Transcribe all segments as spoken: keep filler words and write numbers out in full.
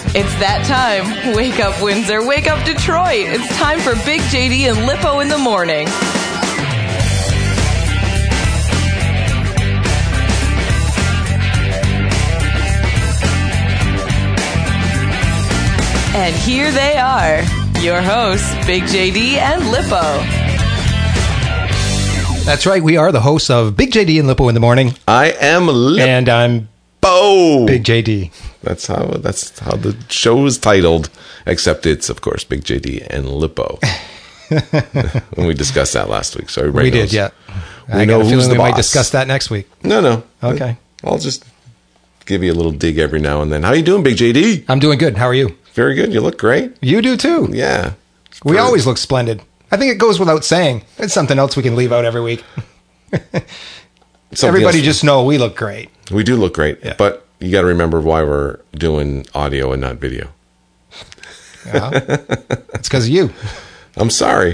It's that time. Wake up, Windsor. Wake up, Detroit. It's time for Big J D and Lippo in the morning. And here they are, your hosts, Big J D and Lippo. That's right. We are the hosts of Big J D and Lippo in the morning. I am Lippo. And I'm Bo. Big J D. That's how that's how the show is titled, except it's, of course, Big J D and Lippo. And we discussed that last week, so everybody We knows. did, yeah. We I know got a who's feeling the we might boss. discuss that next week. No, no. Okay. I'll just give you a little dig every now and then. How you doing, Big J D? I'm doing good. How are you? Very good. You look great. You do too. Yeah. We For- always look splendid. I think it goes without saying. It's something else we can leave out every week. something Everybody else. just know we look great. We do look great, Yeah. but you got to remember why we're doing audio and not video. Yeah. It's because of you. I'm sorry.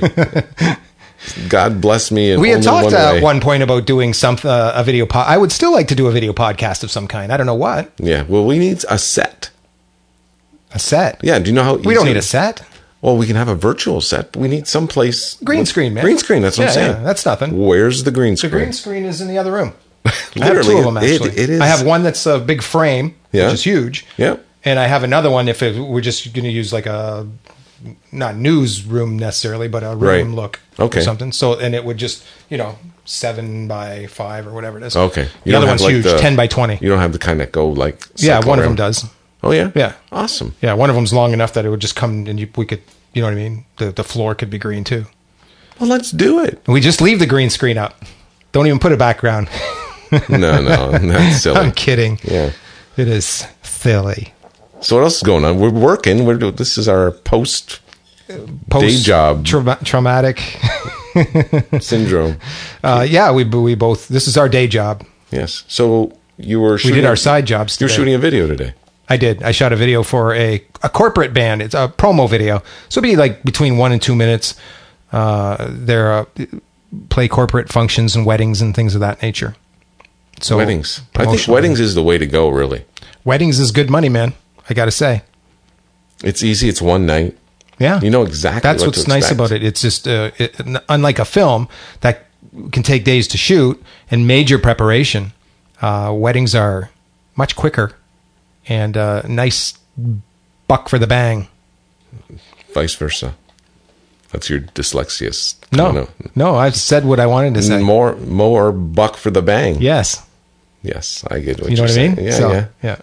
God bless me. In We had only talked one at way. one point about doing some uh, a video pod. I would still like to do a video podcast of some kind. I don't know what. Yeah. Well, we need a set. A set. Yeah. Do you know how We don't easy- need a set. Well, we can have a virtual set, but we need some place. Green with- screen, man. Green screen. That's what Yeah, I'm saying. yeah, that's nothing. Where's the green The screen? green screen is in the other room. I have Literally, two of them, it- actually. it is- I have one that's a big frame, Yeah. which is huge. Yeah. And I have another one if it, we're just going to use like a, not newsroom necessarily, but a room Right. look Okay. or something. So, and it would just, you know, seven by five or whatever it is. Okay. The don't other have, one's like, huge, the- ten by twenty. You don't have the kind that go like. Yeah, one of them cyclogram. does. Oh yeah. Yeah. Awesome. Yeah, one of them's long enough that it would just come and you, we could, you know what I mean? The, the floor could be green too. Well, let's do it. And we just leave the green screen up. Don't even put a background. No, no, that's silly. I'm kidding. Yeah. It is silly. So what else is going on? We're working. We're do- this is our post Post day job trauma- traumatic. syndrome. Uh, yeah, we we both. This is our day job. Yes. So you were We shooting, did our side jobs. You're today. shooting a video today. I did. I shot a video for a a corporate band. It's a promo video, so it'd be like between one and two minutes. Uh, they're uh, play corporate functions and weddings and things of that nature. So Weddings. I think promotional. weddings is the way to go. Really, Weddings is good money, man. I got to say. it's easy. It's one night. Yeah, You know exactly. That's what what's to nice expect. about it. It's just uh, it, unlike a film that can take days to shoot and major preparation. Uh, weddings are much quicker and uh, nice buck for the bang. Vice versa. That's your dyslexia. No, No, no, I've said what I wanted to say. more, more buck for the bang. Yes, Yes, I get what you know you're what I saying. mean. Yeah, So, yeah. yeah.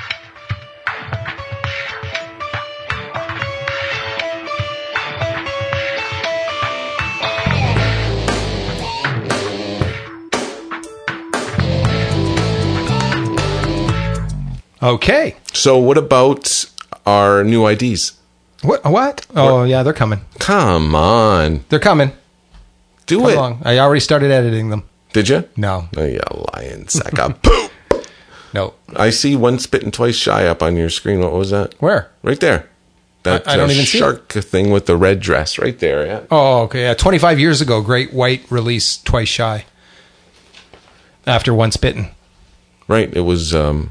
Okay. So what about our new I Ds? What? What? Oh, yeah, they're coming. Come on, They're coming. do Come it. along. I already started editing them. Did you? No, Oh, you lying sack of poop. no. I see one spitting twice shy up on your screen. What was that? Where? Right there. That I- I don't uh, even see it. shark thing with the red dress. Right there. Yeah. Oh, okay. Yeah, twenty-five years ago, Great White released Twice Shy. After Once Bitten. Right. It was um,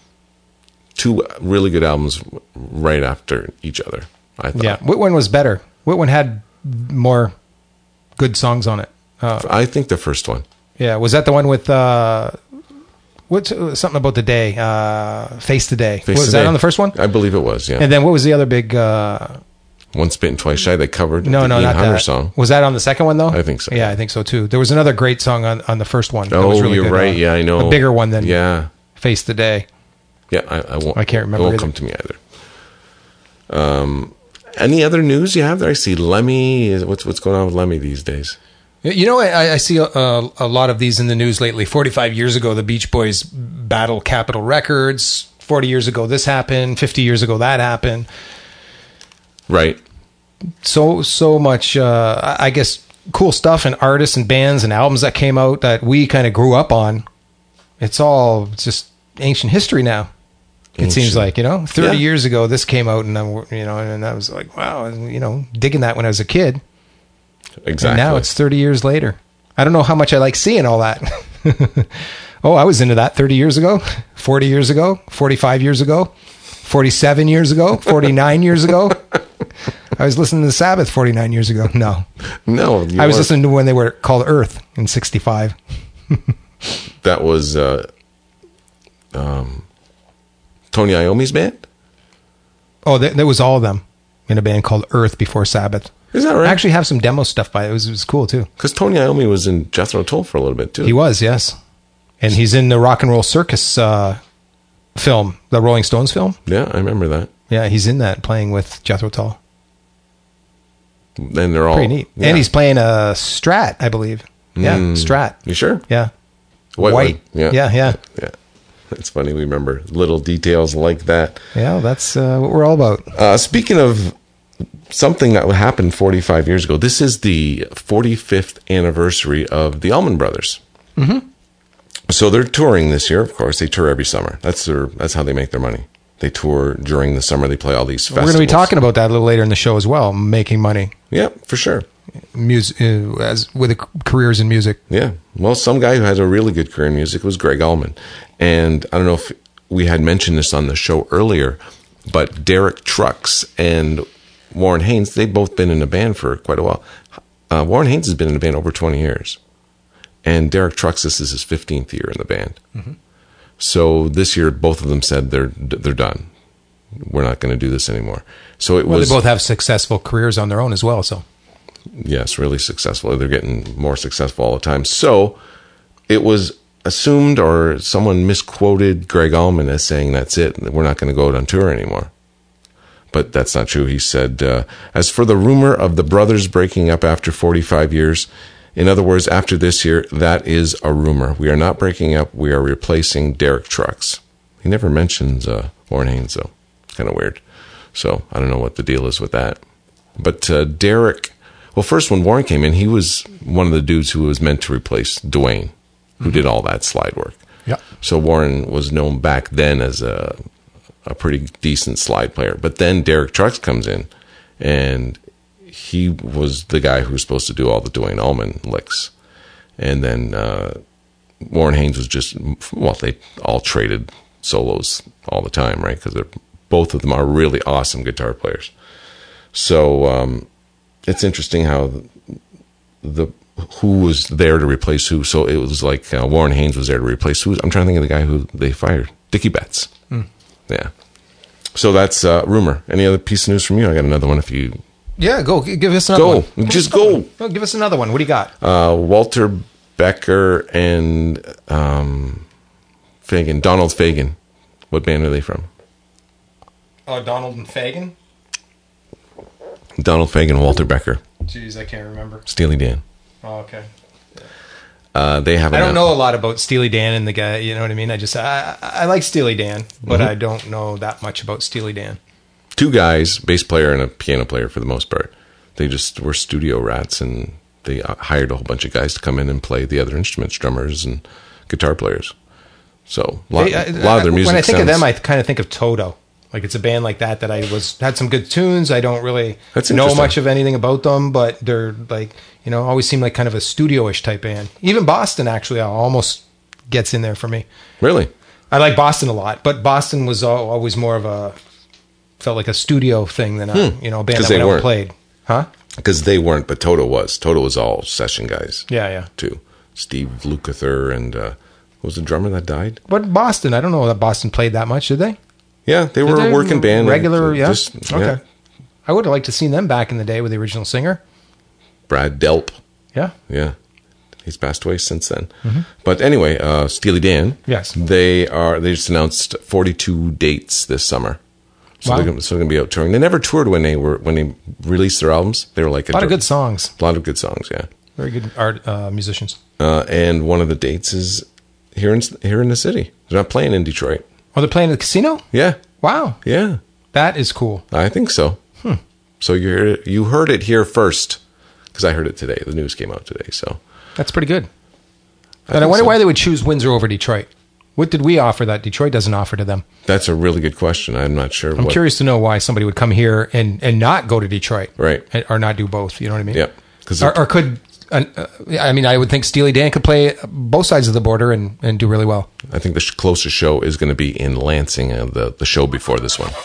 two really good albums right after each other. I thought. Yeah. What one was better? What one had more good songs on it? Uh, I think the first one. yeah. Was that the one with uh, what's uh, something about the day? Uh, Face the Day. Face was the that Day. on the first one? I believe it was. Yeah. And then what was the other big? Uh, One spitting twice shy. They covered no, the no, Ian not Hunter that. song. Was that on the second one though? I think so. Yeah, I think so too. There was another great song on, on the first one. that Oh, was really you're good, right. uh, Yeah, I know. A bigger one than Yeah. Face the Day. Yeah, I, I won't. I can't remember It won't either. come to me either. Um, any other news you have there? I see Lemmy. Is- What's what's going on with Lemmy these days? You know, I, I see a, a, a lot of these in the news lately. forty-five years ago, the Beach Boys battle Capitol Records. forty years ago, this happened. fifty years ago, that happened. Right. So, so much, uh, I I guess, cool stuff and artists and bands and albums that came out that we kind of grew up on. It's all just ancient history now. It Ancient. seems like, you know, thirty Yeah. years ago, this came out and, I'm, you know, and I was like, wow, you know, digging that when I was a kid. Exactly. And now it's thirty years later. I don't know how much I like seeing all that. Oh, I was into that thirty years ago, forty years ago, forty-five years ago, forty-seven years ago, forty-nine years ago. I was listening to Sabbath forty-nine years ago. No. No. I was listening to when they were called Earth in sixty-five. That was uh, um, Tony Iommi's band? Oh, that, that was all of them in a band called Earth before Sabbath. Is that right? I actually have some demo stuff by it. It was, it was cool, too. Because Tony Iommi was in Jethro Tull for a little bit, too. He was, yes. And he's in the Rock and Roll Circus uh, film, the Rolling Stones film. Yeah, I remember that. Yeah, he's in that, playing with Jethro Tull. And they're all... Pretty neat. Yeah. And he's playing a Strat, I believe. Yeah, Mm. Strat. You sure? Yeah. White. White. one. Yeah. Yeah, yeah. Yeah. It's funny. We remember little details like that. Yeah, that's uh, what we're all about. Uh, speaking of something that happened forty-five years ago, this is the forty-fifth anniversary of the Allman Brothers. Mm-hmm. So they're touring this year. Of course, they tour every summer. That's their. That's how they make their money. They tour during the summer. They play all these festivals. We're going to be talking about that a little later in the show as well, making money. Yeah, for sure. Music, uh, as with the careers in music. Yeah. Well, some guy who had a really good career in music was Greg Allman. And I don't know if we had mentioned this on the show earlier, but Derek Trucks and Warren Haynes, they've both been in a band for quite a while. Uh, Warren Haynes has been in a band over twenty years. And Derek Trucks, this is his fifteenth year in the band. Mm-hmm. So this year, both of them said they're they're done. We're not going to do this anymore. So it well, was... they both have successful careers on their own as well, so... Yes, really successful. They're getting more successful all the time. So it was assumed, or someone misquoted Greg Allman as saying, that's it, we're not going to go out on tour anymore. But that's not true. He said, uh, as for the rumor of the brothers breaking up after forty-five years, in other words, after this year, that is a rumor. We are not breaking up. We are replacing Derek Trucks. He never mentions uh, Warren Haynes, though. Kind of weird. So I don't know what the deal is with that. But uh, Derek... Well, first, when Warren came in, he was one of the dudes who was meant to replace Dwayne, who mm-hmm. did all that slide work. Yeah. So Warren was known back then as a a pretty decent slide player. But then Derek Trucks comes in, and he was the guy who was supposed to do all the Dwayne Allman licks. And then uh, Warren Haynes was just, well, they all traded solos all the time, right? Because both of them are really awesome guitar players. So... um it's interesting how the who was there to replace who. So it was like uh, Warren Haynes was there to replace who. I'm trying to think of the guy who they fired, Dickie Betts. Mm. Yeah. So that's uh, rumor. Any other piece of news from you? I got another one. If you yeah, go give us another go. one. Just go. No, give us another one. What do you got? Uh, Walter Becker and um, Fagan, Donald Fagan. What band are they from? Oh, Donald and Fagan. Donald Fagan, Walter Becker. Jeez, I can't remember. Steely Dan. Oh, okay. Uh, they have. I don't know a lot about Steely Dan and the guy. You know what I mean? I just I, I like Steely Dan, but mm-hmm. I don't know that much about Steely Dan. Two guys, bass player and a piano player for the most part. They just were studio rats, and they hired a whole bunch of guys to come in and play the other instruments, drummers and guitar players. So a lot, they, I, a lot of their music. When I think sounds, of them, I kind of think of Toto. Like it's a band like that that I was had some good tunes. I don't really know much of anything about them, but they're like, you know, always seem like kind of a studio-ish type band. Even Boston actually almost gets in there for me. Really? I like Boston a lot, but Boston was always more of a felt like a studio thing than a, hmm. you know, a band that went out and played. Huh? Because they weren't, but Toto was. Toto was all session guys. Yeah, yeah. Too. Steve Lukather and uh, what was the drummer that died? But Boston, I don't know that Boston played that much, did they? Yeah, they were they a working band. Regular, yeah? Just, okay. Yeah. I would have liked to seen them back in the day with the original singer. Brad Delp. Yeah. Yeah. He's passed away since then. Mm-hmm. But anyway, uh, Steely Dan. Yes. They are. They just announced forty-two dates this summer. So wow. they're going to be out touring. They never toured when they were when they released their albums. They were like a, a lot of good songs. A lot of good songs, yeah. Very good art uh, musicians. Uh, and one of the dates is here in here in the city. They're not playing in Detroit. Oh, they're playing at the casino? Yeah. Wow. Yeah. That is cool. I think so. Hmm. So you heard it, you heard it here first, because I heard it today. The news came out today. So that's pretty good. I and I wonder so. why they would choose Windsor over Detroit. What did we offer that Detroit doesn't offer to them? That's a really good question. I'm not sure. I'm what... curious to know why somebody would come here and, and not go to Detroit. Right. And, or not do both. You know what I mean? Yeah. Or, or could an, uh, I mean, I would think Steely Dan could play both sides of the border and, and do really well. I think the sh- closest show is going to be in Lansing, uh, the, the show before this one.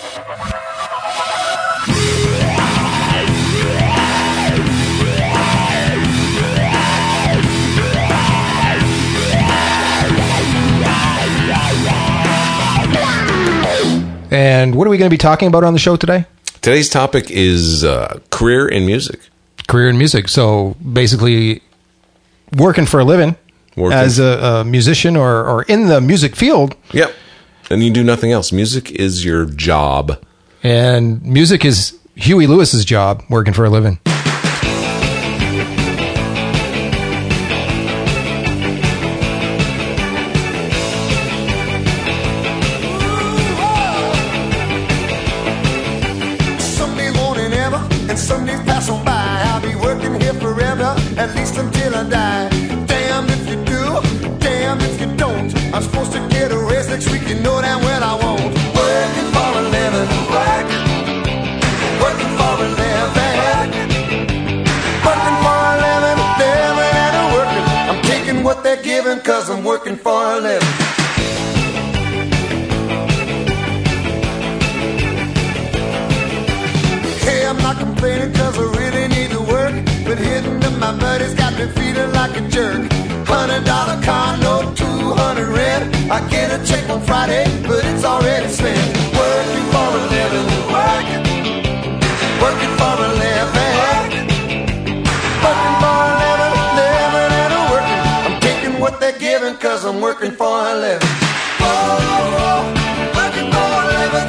And what are we going to be talking about on the show today? Today's topic is uh, career in music. Career in music. So basically working for a living working. as a, a musician or, or in the music field. Yep. And you do nothing else. Music is your job. And music is Huey Lewis's job, working for a living. At least until I die. Damn if you do, damn if you don't. I'm supposed to get a raise next week, you know damn well I won't. Working for a living, working, working for a living, working for a living, living and a working. I'm taking what they're giving cause I'm working for a living. Hey, I'm not complaining cause I really need to work, but hitting up my buddies got me feeling like a jerk. Hundred dollar car note, two hundred rent. I get a check on Friday, but it's already spent. Working for a living, working, working for a living, working for a living, living and a working. I'm taking what they're giving cause I'm working for a living. Whoa, working for a living.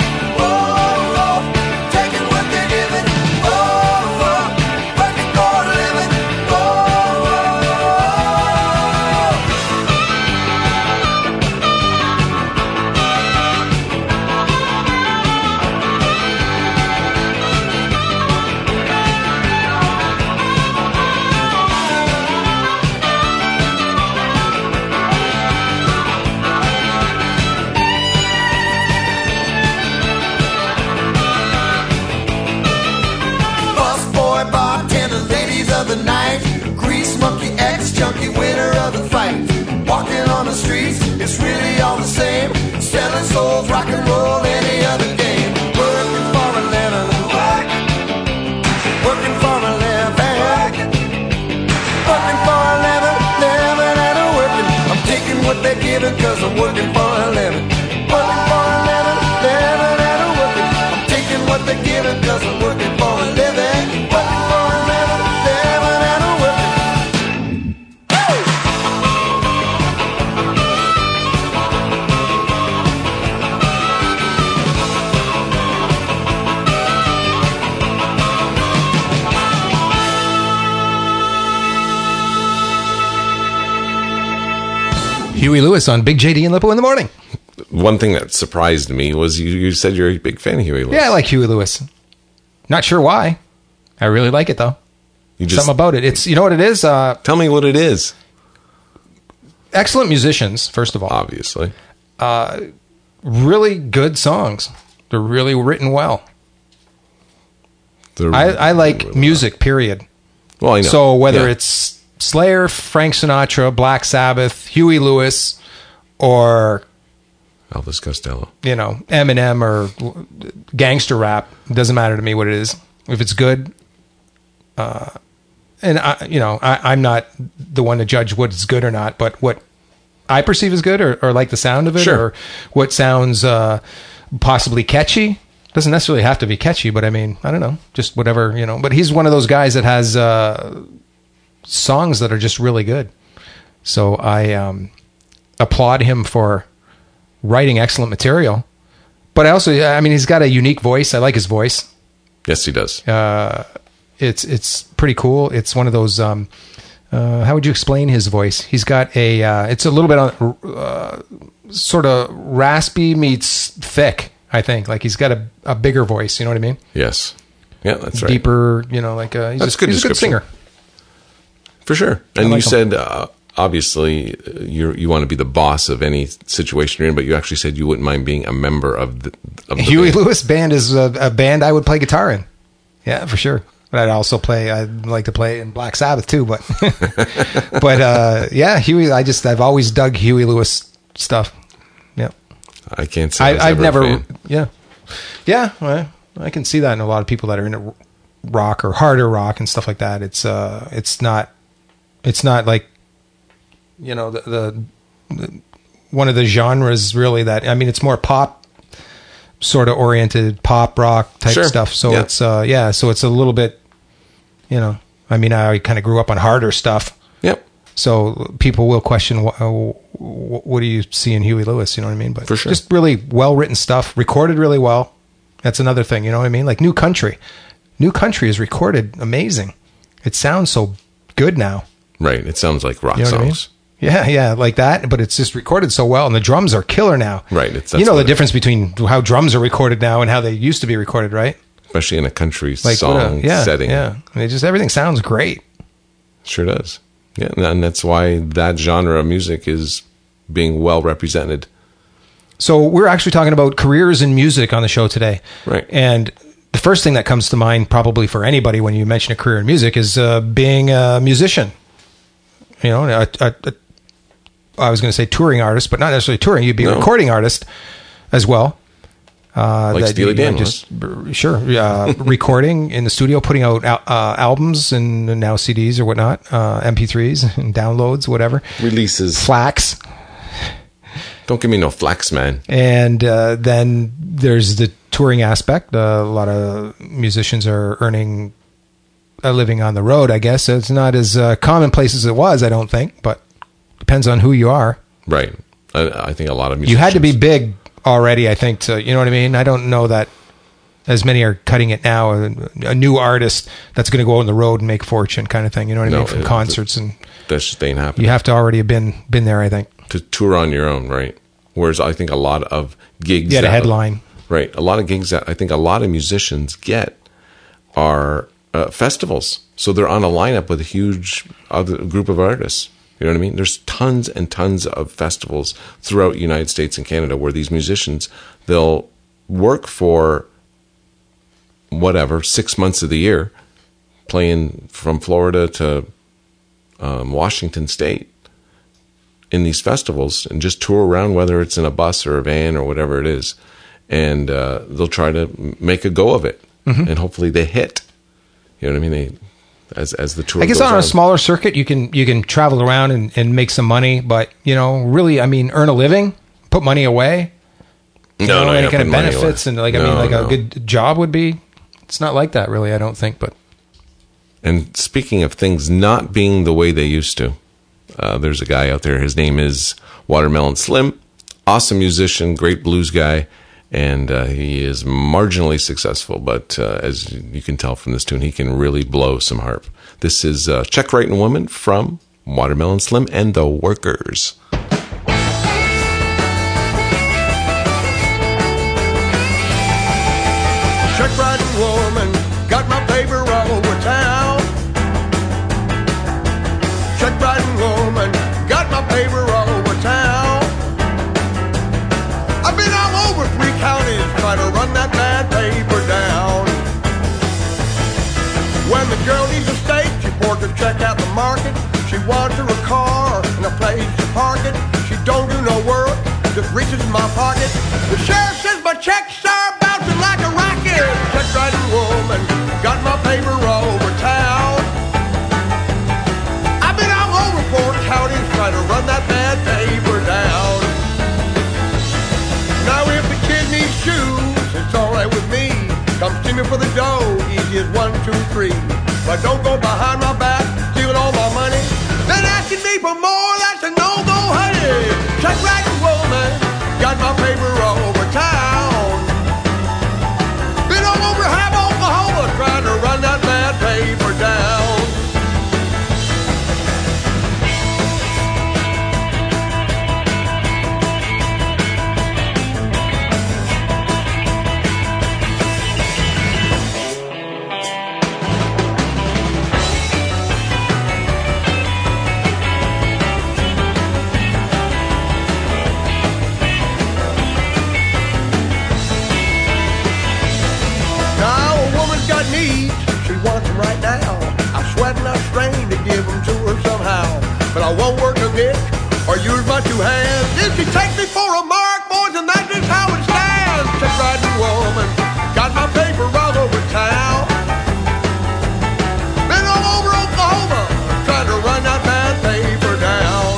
Junkie winner of the fight. Walking on the streets, it's really all the same. Selling souls, rock and roll, any other game. Working for a living, working, working for a living, working for a living, living and a working. I'm taking what they're giving cause I'm working for a living. Working for a living, living and a working. I'm taking what they're giving cause I'm working for a living. Working for a living, living and a working. Huey Lewis on Big J D and Lippo in the morning. One thing that surprised me was you, you said you're a big fan of Huey Lewis. Yeah, I like Huey Lewis. Not sure why. I really like it, though. You just, Something about it. It's, you know what it is? Uh, tell me what it is. Excellent musicians, first of all. Obviously. Uh, really good songs. They're really written well. They're I, I like really music, well. period. Well, I know. So whether yeah. it's Slayer, Frank Sinatra, Black Sabbath, Huey Lewis, or Elvis Costello, you know, Eminem or gangster rap, it doesn't matter to me what it is. If it's good, uh, and I, you know, I, I'm not the one to judge what's good or not, but what I perceive as good or, or like the sound of it, sure. or what sounds uh, possibly catchy. Doesn't necessarily have to be catchy, but I mean, I don't know, just whatever, you know. But he's one of those guys that has uh, songs that are just really good. So I um, applaud him for writing excellent material. But I also, I mean, he's got a unique voice. I like his voice. Yes, he does. Uh, it's it's pretty cool. It's one of those. Um, uh, how would you explain his voice? He's got a. Uh, it's a little bit on uh, sort of raspy meets thick. I think like he's got a, a bigger voice. You know what I mean? Yes. Yeah, that's right. Deeper. You know, like a, he's, that's a, good he's a good singer. For sure. And like you said, uh, obviously, you you want to be the boss of any situation you're in, but you actually said you wouldn't mind being a member of the, of the Huey band. Lewis Band is a, a band I would play guitar in. Yeah, for sure. But I'd also play. I'd like to play in Black Sabbath too. But but uh, yeah, Huey. I just I've always dug Huey Lewis stuff. Yeah, I can't say I was I, I've ever a never. fan. Yeah, yeah. Well, I can see that in a lot of people that are into rock or harder rock and stuff like that. It's uh, it's not, it's not like, you know, the, the, the one of the genres really that I mean, it's more pop. Sort of oriented pop rock type Sure. stuff. So Yeah. it's, uh, yeah, so it's a little bit, you know, I mean, I kind of grew up on harder stuff. Yep. So people will question, what, uh, what do you see in Huey Lewis? You know what I mean? But For sure. just really well written stuff, recorded really well. That's another thing. You know what I mean? Like New Country, New Country is recorded amazing. It sounds so good now. Right. It sounds like rock You know what I mean? songs. Yeah, yeah, like that. But it's just recorded so well, and the drums are killer now. Right, it's- you that's know what the it- difference between how drums are recorded now and how they used to be recorded, right? Especially in a country Like what song a, yeah, setting. yeah. I mean, just everything sounds great. Sure does. Yeah. And that's why that genre of music is being well represented. So we're actually talking about careers in music on the show today, Right. And the first thing that comes to mind, probably for anybody when you mention a career in music, is uh, being a musician. You know, a, a, a I was going to say touring artist, but not necessarily touring. You'd be a No. recording artist as well. Uh, Like that Steely you- Dan just sure, uh, recording in the studio, putting out al- uh, albums and now C Ds or whatnot, uh, M P threes and downloads, whatever, Releases. flax, Don't give me no flax, man. and uh, then there's the touring aspect. Uh, a lot of musicians are earning a living on the road. I guess it's not as uh, commonplace as it was. I don't think, but depends on who you are. Right. I, I think a lot of musicians. You had to be big already, I think, to, you know what I mean? I don't know that as many are cutting it now. A, a new artist that's going to go on the road and make fortune kind of thing, you know what I No, mean? From it- concerts, and That just ain't happening. you have to already have been, been there, I think. To tour on your own, right? Whereas I think a lot of gigs. You had a that- headline. Right. A lot of gigs that I think a lot of musicians get are uh, festivals. So they're on a lineup with a huge other group of artists. You know what I mean? There's tons and tons of festivals throughout the United States and Canada where these musicians, they'll work for whatever, six months of the year, playing from Florida to um, Washington State in these festivals and just tour around, whether it's in a bus or a van or whatever it is. And uh, they'll try to make a go of it. Mm-hmm. And hopefully they hit. You know what I mean? They, as as the tour I guess goes on a smaller circuit, you can you can travel around and, and make some money, but you know, really, I mean, earn a living, put money away. You No, know, no, any you're kind of not putting money benefits away. and like I No, mean, like no. a good job would be. It's not like that, really. I don't think, but And speaking of things not being the way they used to, uh, there's a guy out there. His name is Watermelon Slim. Awesome musician, great blues guy, and uh, he is marginally successful. But uh, as you can tell from this tune, he can really blow some harp. This is uh, Check Writing Woman from Watermelon Slim and the Workers. Check writing woman, got my paper all over town. Check writing woman, got my paper all over town. I've been all over three counties trying to run that bad paper down. When the girl needs a steak, she pours her check out the market. She wants her a car and a place to park it. She don't do no work, just reaches in my pocket. The sheriff says my checks are bouncing like a rocket. Check writing woman, got my paper all over town. I've been all over four counties trying to run that bad paper down. Now if the kid needs shoes, it's alright with me. Come see me for the dough, easy as one, two, three. But don't go behind my back, stealing all my money. Then asking me for more, that's a no-go, honey. Check writing woman, got my paper all over town. Been all over half Oklahoma trying to run that bad paper down. them right now. I'm sweating a strain to give them to her somehow. But I won't work a dick or use my two hands. If she takes me for a mark, boys, and that's just how it stands. Check riding woman, got my paper all over town. Been all over Oklahoma, trying to run that bad paper down.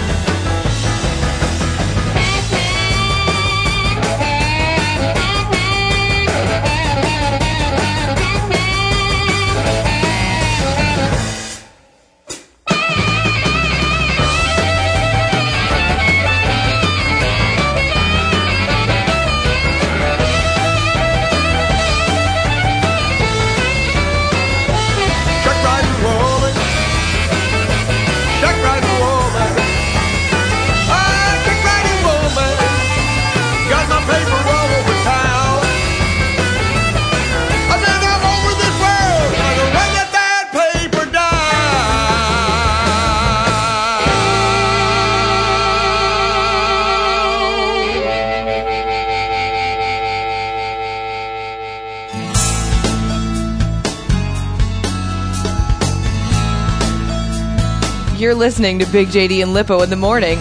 You're listening to Big J D and Lippo in the morning.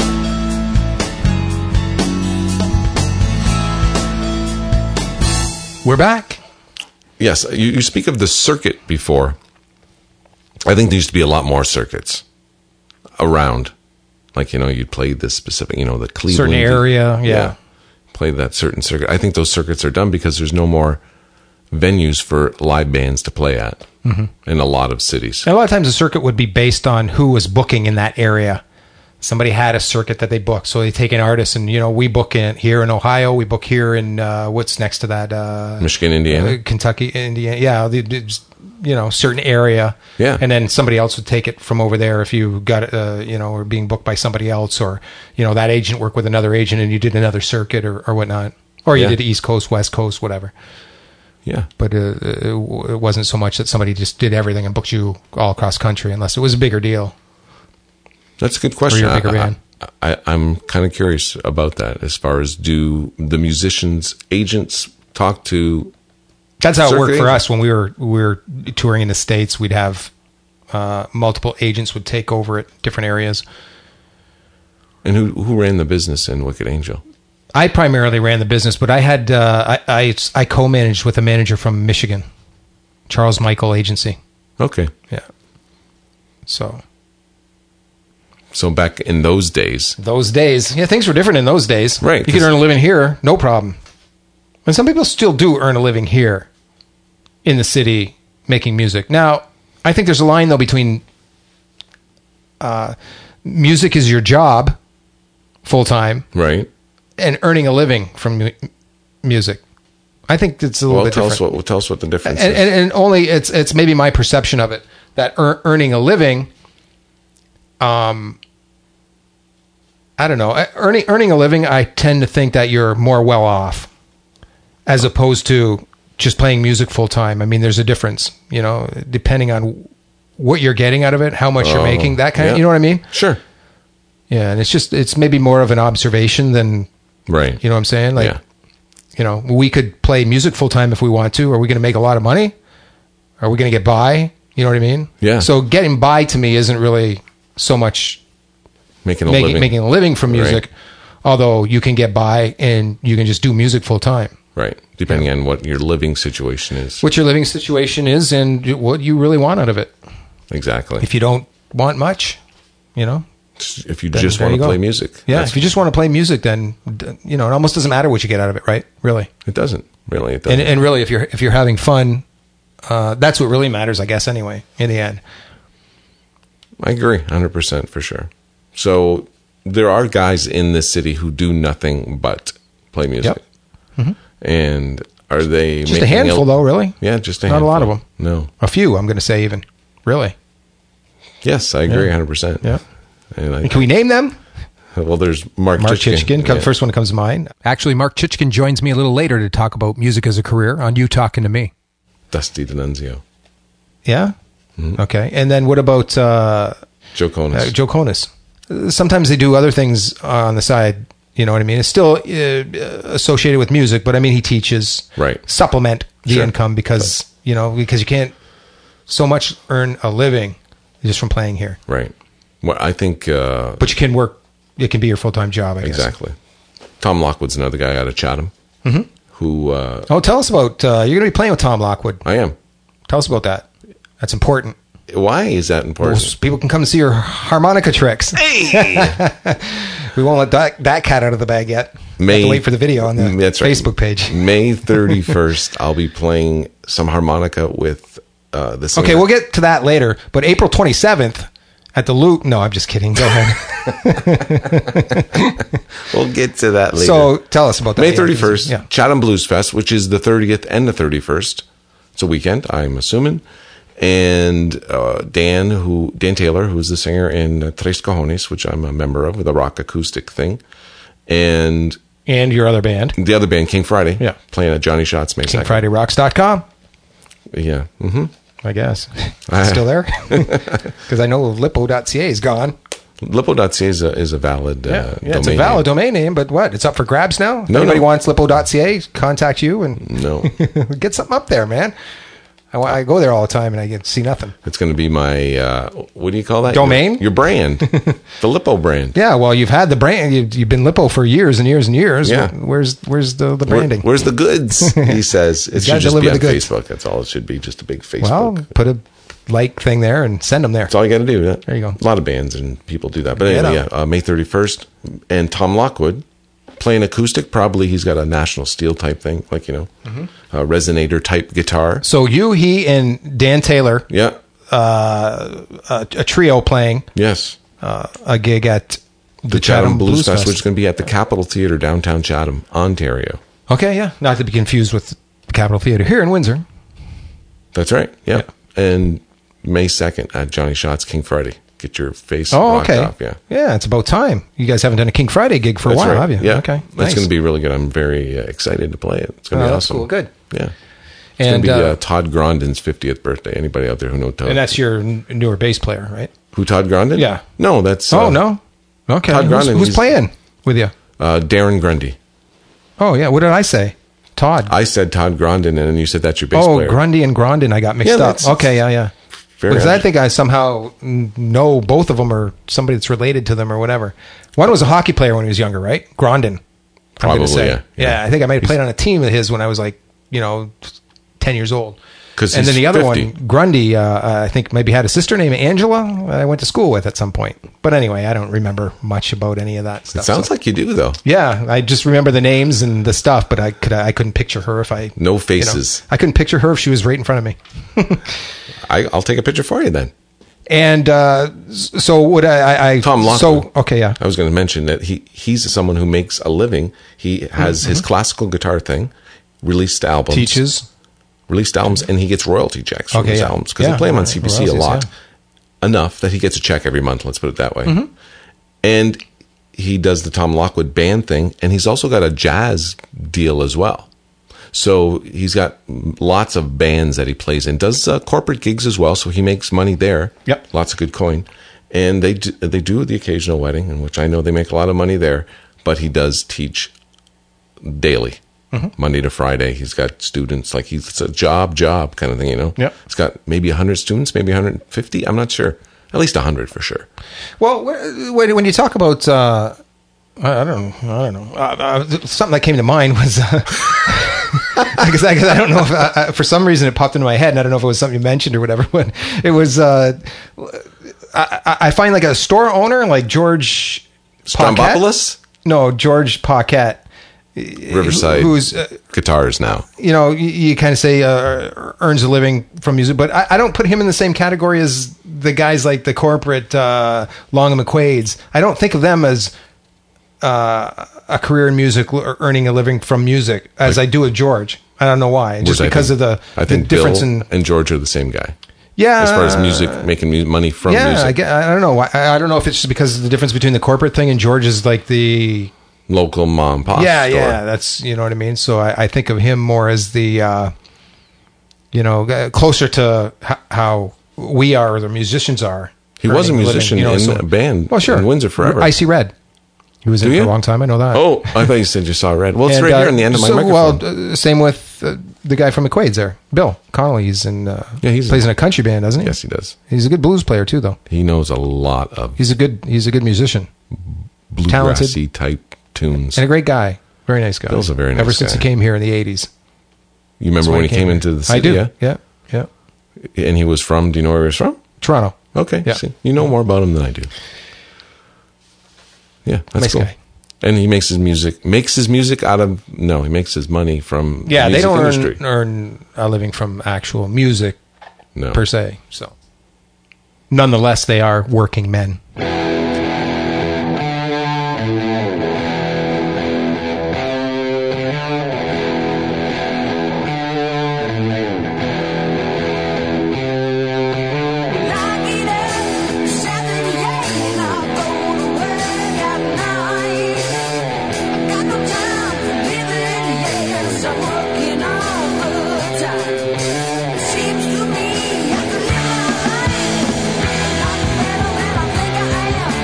We're back. Yes, you, you speak of the circuit before. I think there used to be a lot more circuits around. Like, you know, you'd play this specific, you know, the Cleveland. Certain area, yeah. yeah. Play that certain circuit. I think those circuits are done because there's no more venues for live bands to play at mm-hmm. in a lot of cities. And a lot of times the circuit would be based on who was booking in that area. Somebody had a circuit that they booked. So they take an artist and, you know, we book in here in Ohio. We book here in, uh, what's next to that? Uh, Michigan, Indiana. Uh, Kentucky, Indiana. Yeah. The, the, you know, certain area. Yeah. And then somebody else would take it from over there if you got, uh, you know, or being booked by somebody else, or, you know, that agent worked with another agent and you did another circuit or, or whatnot. Or you yeah. did East Coast, West Coast, whatever. Yeah. But uh, it, it wasn't so much that somebody just did everything and booked you all across country unless it was a bigger deal. That's a good question. Or you're a bigger band. I, I, I'm kind of curious about that as far as do the musicians' agents talk to... That's how it worked for agents? us when we were we were touring in the States. We'd have uh, multiple agents would take over at different areas. And who who ran the business in Wicked Angel? I primarily ran the business, but I had uh, I, I I co-managed with a manager from Michigan, Charles Michael Agency. Okay. Yeah. So. So back in those days. Those days. Yeah, things were different in those days. Right. You could earn a living here, no problem. And some people still do earn a living here in the city making music. Now, I think there's a line, though, between uh, music is your job full-time. Right. And earning a living from mu- music. I think it's a little well, bit tell different. Us what, well, tell us what the difference and, is. And, and only it's it's maybe my perception of it, that ear- earning a living... Um, I don't know. Earning earning a living, I tend to think that you're more well off, as opposed to just playing music full time. I mean, there's a difference, you know, depending on what you're getting out of it, how much uh, you're making, that kind yeah. of, you know what I mean? Sure. Yeah, and it's just it's maybe more of an observation than right. You know what I'm saying? Like, yeah. you know, we could play music full time if we want to. Are we going to make a lot of money? Are we going to get by? You know what I mean? Yeah. So getting by to me isn't really so much. Making a making, living. making a living from music, right. Although you can get by and you can just do music full time. Right. Depending yeah. on what your living situation is. What your living situation is and what you really want out of it. Exactly. If you don't want much, you know. If you just want to play music. Yeah. If you just want to play music, then, you know, it almost doesn't matter what you get out of it, right? Really. It doesn't. Really, it doesn't. And, and really, if you're, if you're having fun, uh, that's what really matters, I guess, anyway, in the end. I agree, one hundred percent for sure. So there are guys in this city who do nothing but play music. Yep. Mm-hmm. And are they just a handful, a, though? Really? Yeah, just a not handful. a lot of them. No, a few. I'm going to say even. Really? Yes, I agree, yeah. one hundred percent. Yeah. And I, and can we name them? Well, there's Mark. Mark Chichkin. Chichkin, yeah. First one that comes to mind. Actually, Mark Chichkin joins me a little later to talk about music as a career on You Talking to Me. Dusty D'Annunzio. Yeah. Mm-hmm. Okay. And then what about uh, Joe Conis? Uh, Joe Conis. Sometimes they do other things on the side. You know what I mean? It's still uh, associated with music, but I mean, he teaches, right? Supplement the sure. income because right. you know because you can't so much earn a living just from playing here. Right. Well, I think uh, But you can work. It can be your full time job. I guess. exactly. Tom Lockwood's another guy out of Chatham. Mm-hmm. Who? Uh, Oh, tell us about. Uh, you're going to be playing with Tom Lockwood. I am. Tell us about that. That's important. Why is that important? Well, people can come and see your harmonica tricks. Hey! We won't let that, that cat out of the bag yet. We have to wait for the video on the That's right. Facebook page. May thirty-first, I'll be playing some harmonica with uh, the singer. Okay, we'll get to that later. But April twenty-seventh at the Luke. No, I'm just kidding. Go ahead. We'll get to that later. So tell us about that. May Yeah, thirty-first, Yeah. Chatham Blues Fest, which is the thirtieth and the thirty-first. It's a weekend, I'm assuming. And uh, Dan, who Dan Taylor, who's the singer in uh, Tres Cojones, which I'm a member of with a rock acoustic thing, and And your other band, the other band, King Friday, Yeah. playing at Johnny Shots May King second. Friday Rocks dot com. Yeah. Mm-hmm. I guess. It's still there? Because I know Lippo dot C A is gone. Lippo dot C A is a, is a valid Yeah, uh, yeah domain it's a valid name. domain name, but what? It's up for grabs now? If No, anybody no. wants Lippo dot C A, contact you and No, get something up there, man. I, wa- I go there all the time and I get see nothing. it's going to be my, uh, what do you call that? Domain? Your, your brand. The Lippo brand. Yeah, well, you've had the brand. You've, you've been Lippo for years and years and years. Yeah. Where- Where's where's the, the Where- branding? where's the goods? He says. It gotta should just be deliver on the goods. Facebook. That's all it should be. Just a big Facebook. Well, put a like thing there and send them there. That's all you got to do. That. There you go. A lot of bands and people do that. But Yeah, anyway, no. yeah, uh, May thirty-first. And Tom Lockwood playing acoustic. Probably he's got a National Steel type thing, like, you know, Mm-hmm. a resonator type guitar. So you, he, and Dan Taylor, Yeah. uh, a, a trio playing Yes. uh, a gig at the, The Chatham, Blues, Fest, which is going to be at the Capitol Theatre, downtown Chatham, Ontario. Okay, yeah. Not to be confused with the Capitol Theatre here in Windsor. That's right. Yeah. And May second at Johnny Shots King Friday. Get your face Oh, rocked okay. off. Yeah. Yeah, it's about time. You guys haven't done a King Friday gig for a That's while, right. have you? Yeah. Okay. That's nice. going to be really good. I'm very uh, excited to play it. It's going to Oh, be that's awesome. cool. Good. Yeah. It's And, going to be uh, uh, Todd Grondin's fiftieth birthday. Anybody out there who knows Todd? And that's your n- newer bass player, right? Who, Todd Grondin? Yeah. No, that's... Oh, uh, no? Okay. Todd who's Grondin, who's he's- playing with you? Uh, Darren Grundy. Oh, yeah. What did I say? Todd. I said Todd Grondin, and then you said that's your bass oh, player. Grundy and Grondin. I got mixed Yeah, up. that's- Okay, yeah, yeah. Very Because I under- think I somehow n- know both of them or somebody that's related to them or whatever. One was a hockey player when he was younger, right? Grondin. I'm Probably, gonna say. yeah. Yeah, I think I might have played on a team of his when I was like, you know, ten years old. 'Cause And then he's the other fifty. one, Grundy, uh, I think maybe had a sister named Angela I went to school with at some point. But anyway, I don't remember much about any of that stuff. It sounds so- like you do, though. Yeah, I just remember the names and the stuff, but I could I couldn't picture her if I No you know, faces. I couldn't picture her if she was right in front of me. I, I'll take a picture for you then. And uh, s- so would I? I, I Tom Lockwood. So okay, yeah. I was going to mention that he he's someone who makes a living. He has his classical guitar thing, released albums, Teaches. released albums, and he gets royalty checks from Okay, his yeah. albums because Yeah, they play them on right. C B C a Royalties, lot, yeah. enough that he gets a check every month. Let's put it that way. Mm-hmm. And he does the Tom Lockwood band thing, and he's also got a jazz deal as well. So he's got lots of bands that he plays in. Does uh, corporate gigs as well, so he makes money there. Yep. Lots of good coin. And they do, they do the occasional wedding, in which I know they make a lot of money there. But he does teach daily, Mm-hmm. Monday to Friday. He's got students, like he's it's a job, job kind of thing, you know? Yep. He's got maybe one hundred students, maybe one hundred fifty. I'm not sure. At least one hundred for sure. Well, wh- when when you talk about, uh, I I don't know, I don't know. Uh, uh, something that came to mind was uh, because I, 'cause I don't know if uh, uh, for some reason it popped into my head, and I don't know if it was something you mentioned or whatever. But it was. Uh, I, I- I find like a store owner like George Paquette. Strombopoulos? No, George Paquette. Riverside who's uh, guitars now. you know, you, you kind of say uh, earns a living from music, but I, I don't put him in the same category as the guys like the corporate uh, Long and McQuaid's. I don't think of them as uh, a career in music or earning a living from music as Like- I do with George. I don't know why, just Which I because think- of the, I the think difference Bill in and George are the same guy. yeah. As far as music, making mu- money from yeah, music. I, get- I don't know. I, I don't know if it's just because of the difference between the corporate thing and George is like the Local mom pop yeah, store. yeah, that's you know what I mean. So I, I think of him more as the, uh, you know, uh, closer to h- how we are, or the musicians are. He was a earning living, musician you know, in so- a band Well, sure, in Windsor forever. Icy Red. He was in Do it for you? a long time. I know that. Oh, I thought you said you saw red. Well, it's And, right uh, here on the end of my so, microphone. Well, uh, same with uh, the guy from McQuaid's there, Bill Connolly. He's in. Uh, Yeah, he's plays a- in a country band, doesn't he? Yes, he does. He's a good blues player too, though. He knows a lot of He's a good. He's a good musician talented. bluegrassy type tunes. and a great guy. Very nice guy. Bill's a very nice Ever since guy. he came here in the eighties. You remember when he came into the city? I do. Yeah? Yeah. Yeah. And he was from, do you know where he was from? Toronto. Okay. Yeah. See, you know more about him than I do. Yeah, that's Nice cool. guy. And he makes his music, makes his music out of, no, he makes his money from Yeah, the they music don't industry. earn, earn a living from actual music no. per se. So, nonetheless, they are working men. Seems to me I could live my life a lot better than I think I am.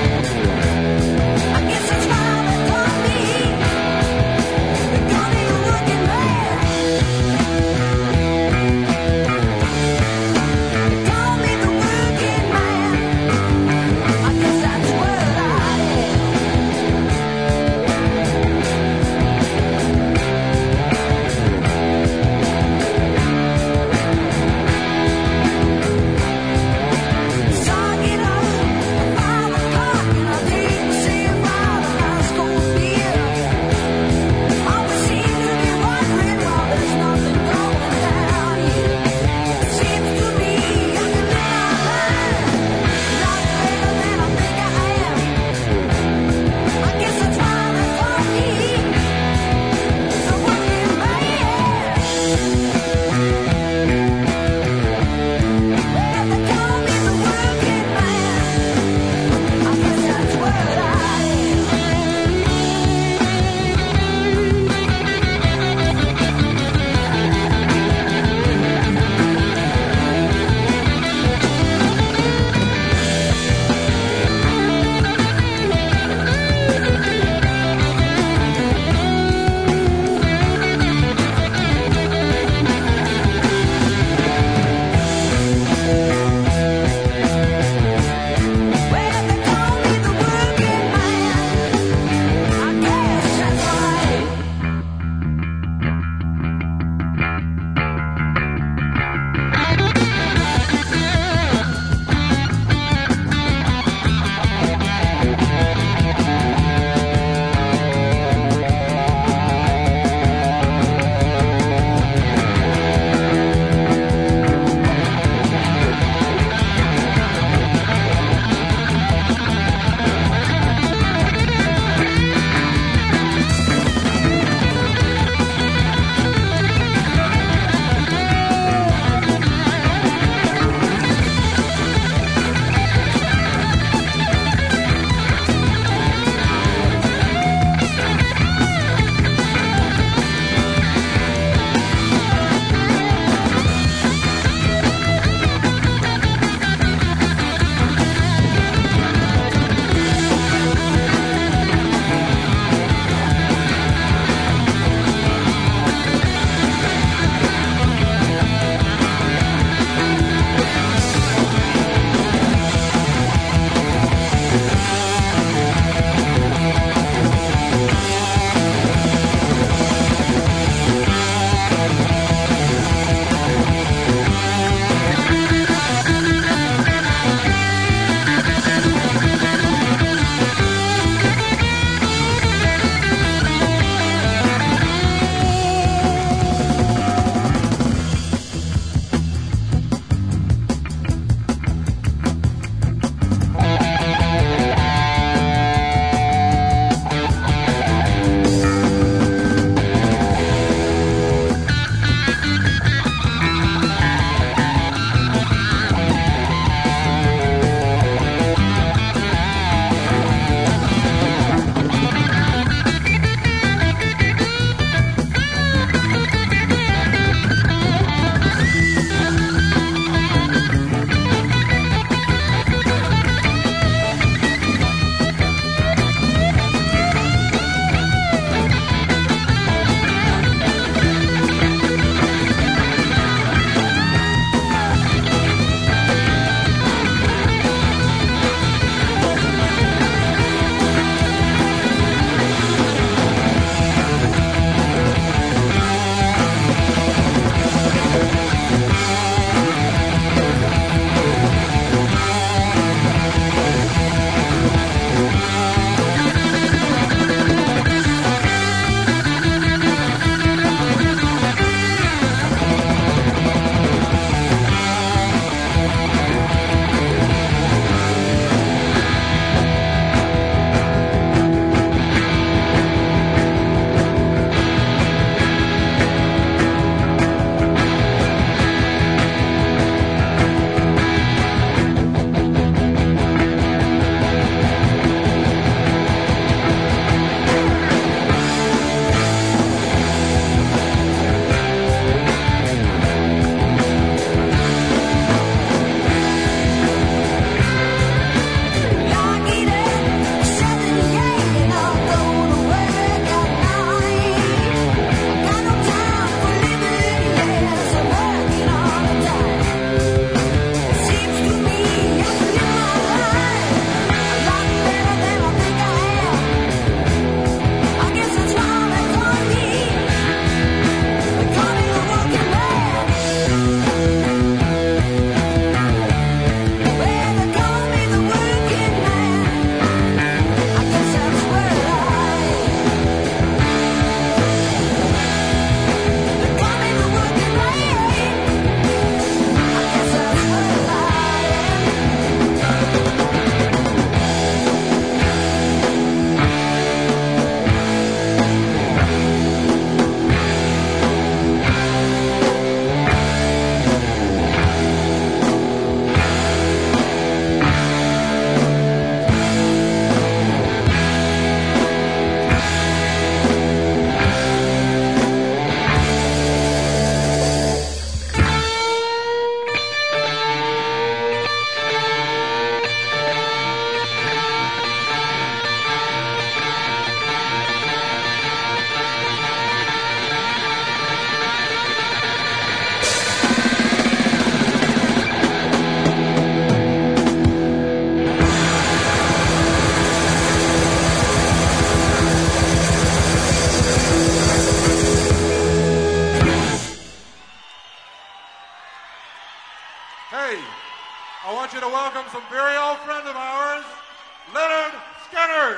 want you to welcome some very old friend of ours, Leonard Skinner.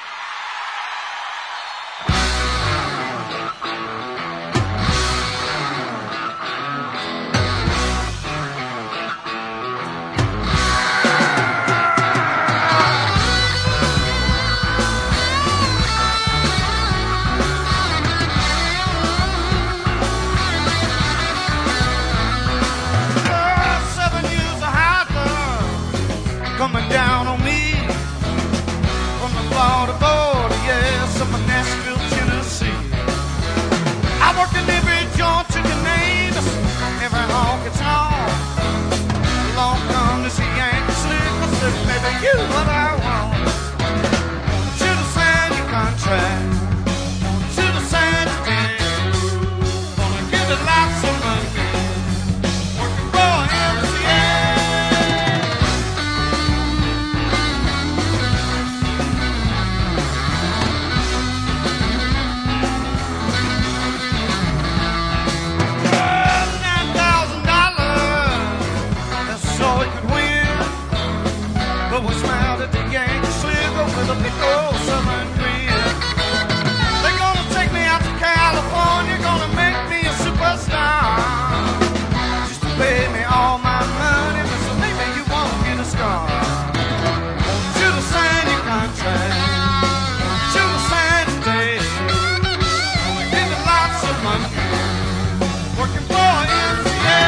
Coming down on me from the Florida border, yes, up in Nashville, Tennessee. I worked in every joint you can name, every honky tonk. Along come this Yankee slick, I said, baby, you what I want. Want you to sign your contract, want you to sign your deal. Gonna give it lots of money, working for M C A. We smiled at the Yankee sliver with a big old southern grin. They're gonna take me out to California, gonna make me a superstar. Just to pay me all my money, but so maybe you won't get a scar. Want you to sign your contract, want you to sign today. Gonna give you lots of money, working for M C A.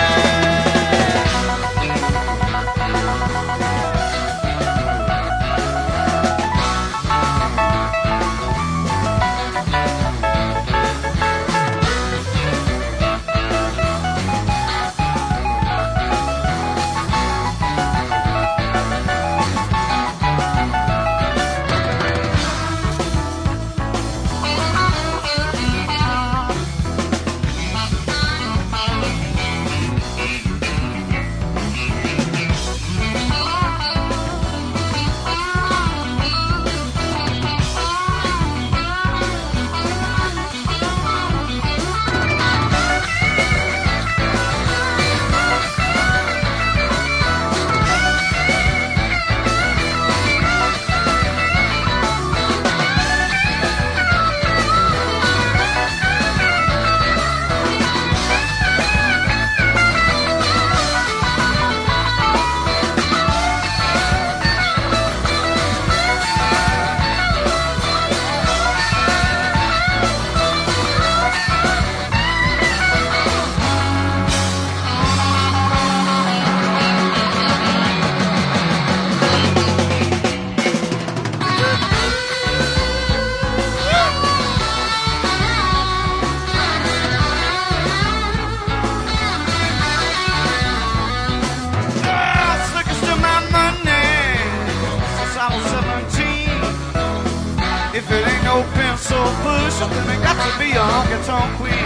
If it ain't no pencil push, then it got to be a honky-tonk queen.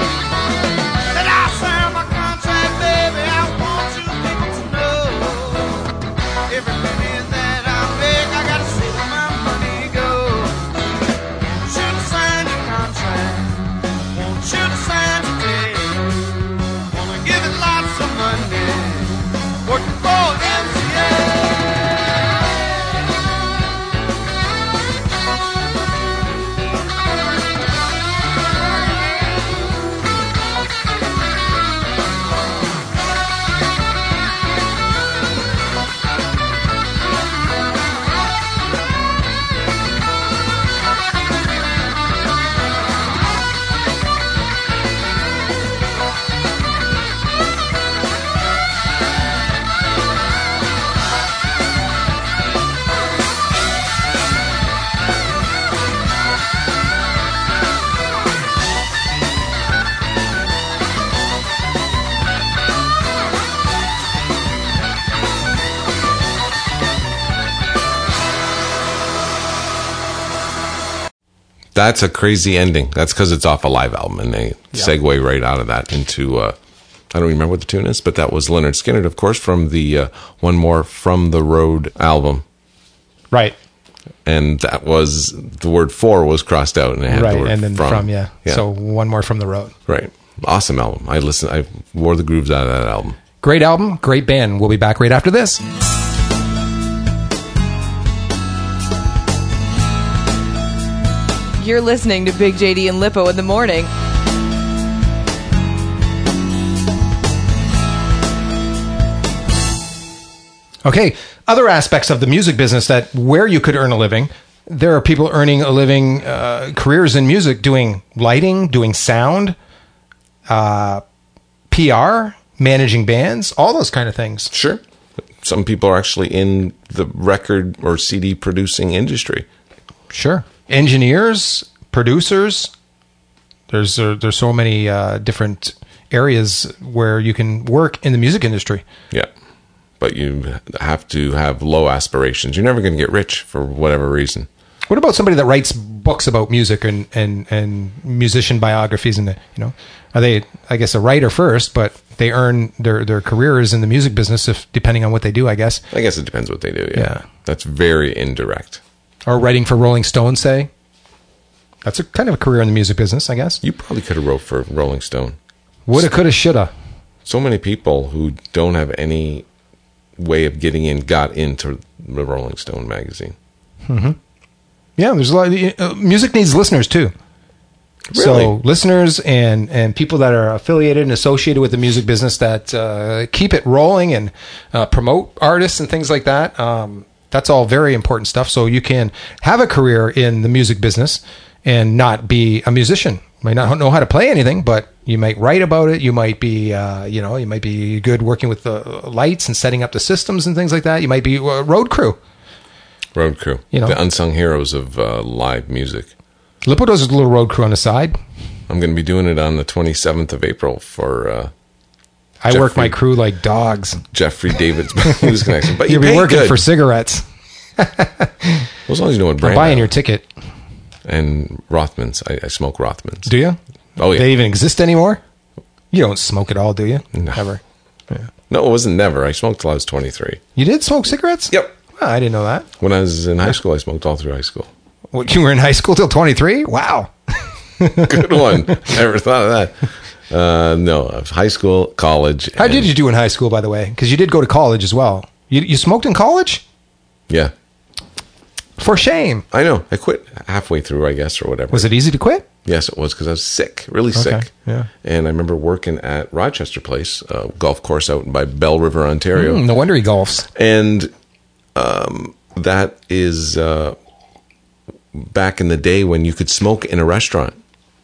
And I sign my contract, baby, I want you people to know. Every penny that I make, I gotta see where my money goes. Want you to sign your contract, want you to sign today. Wanna give it lots of money, working for M C A. That's a crazy ending. That's because it's off a live album, and they yeah. segue right out of that into, uh, I don't remember what the tune is, but that was Lynyrd Skynyrd, of course, from the uh, One More From the Road album. Right. And that was, the word for was crossed out, and it had right, the word and then from. from yeah. yeah. So One More From the Road. Right. Awesome album. I listened, I wore the grooves out of that album. Great album, great band. We'll be back right after this. You're listening to Big J D and Lippo in the morning. Okay, other aspects of the music business that where you could earn a living. There are people earning a living, uh, careers in music, doing lighting, doing sound, uh, P R, managing bands, all those kind of things. Sure. Some people are actually in the record or C D producing industry. Sure. Engineers, producers. There's uh, there's so many uh, different areas where you can work in the music industry. Yeah. But you have to have low aspirations. You're never going to get rich for whatever reason. What about somebody that writes books about music and, and, and musician biographies? And the, you know, are they, I guess, a writer first, but they earn their, their careers in the music business if depending on what they do, I guess. I guess it depends what they do. Yeah. Yeah. That's very indirect. Or writing for Rolling Stone, say. That's a kind of a career in the music business, I guess. You probably could have wrote for Rolling Stone. Woulda, coulda, shoulda. So many people who don't have any way of getting in got into the Rolling Stone magazine. Mm-hmm. Yeah, there's a lot of, uh, music needs listeners too. Really? So listeners and, and people that are affiliated and associated with the music business that uh, keep it rolling and uh, promote artists and things like that. Um, that's all very important stuff. So you can have a career in the music business and not be a musician. You might not know how to play anything, but you might write about it. You might be, uh, you know, you might be good working with the lights and setting up the systems and things like that. You might be a road crew. Road crew. You know. The unsung heroes of uh, live music. Lippo does a little road crew on the side. I'm going to be doing it on the twenty-seventh of April for uh, I Jeffrey, work my crew like dogs. Jeffrey David's Blues Connection. But You'll you be pay working good. for cigarettes. Well, as long as you know what I'm brand. buying I- your ticket. And Rothmans. I, I smoke Rothmans. Do you? Oh, yeah. They even exist anymore? You don't smoke at all, do you? No. Ever. Yeah. No, it wasn't never. I smoked till I was twenty-three. You did smoke cigarettes? Yep. Oh, I didn't know that. When I was in high school, I smoked all through high school. What, you were in high school till twenty-three? Wow. Good one. Never thought of that. Uh, no, I was high school, college. How and- did you do in high school, by the way? Because you did go to college as well. You, you smoked in college? Yeah. For shame. I know. I quit halfway through, I guess, or whatever. Was it easy to quit? Yes, it was because I was sick, really Okay, sick. yeah. And I remember working at Rochester Place, a golf course out by Bell River, Ontario. Mm, no wonder he golfs. And um, that is uh, back in the day when you could smoke in a restaurant.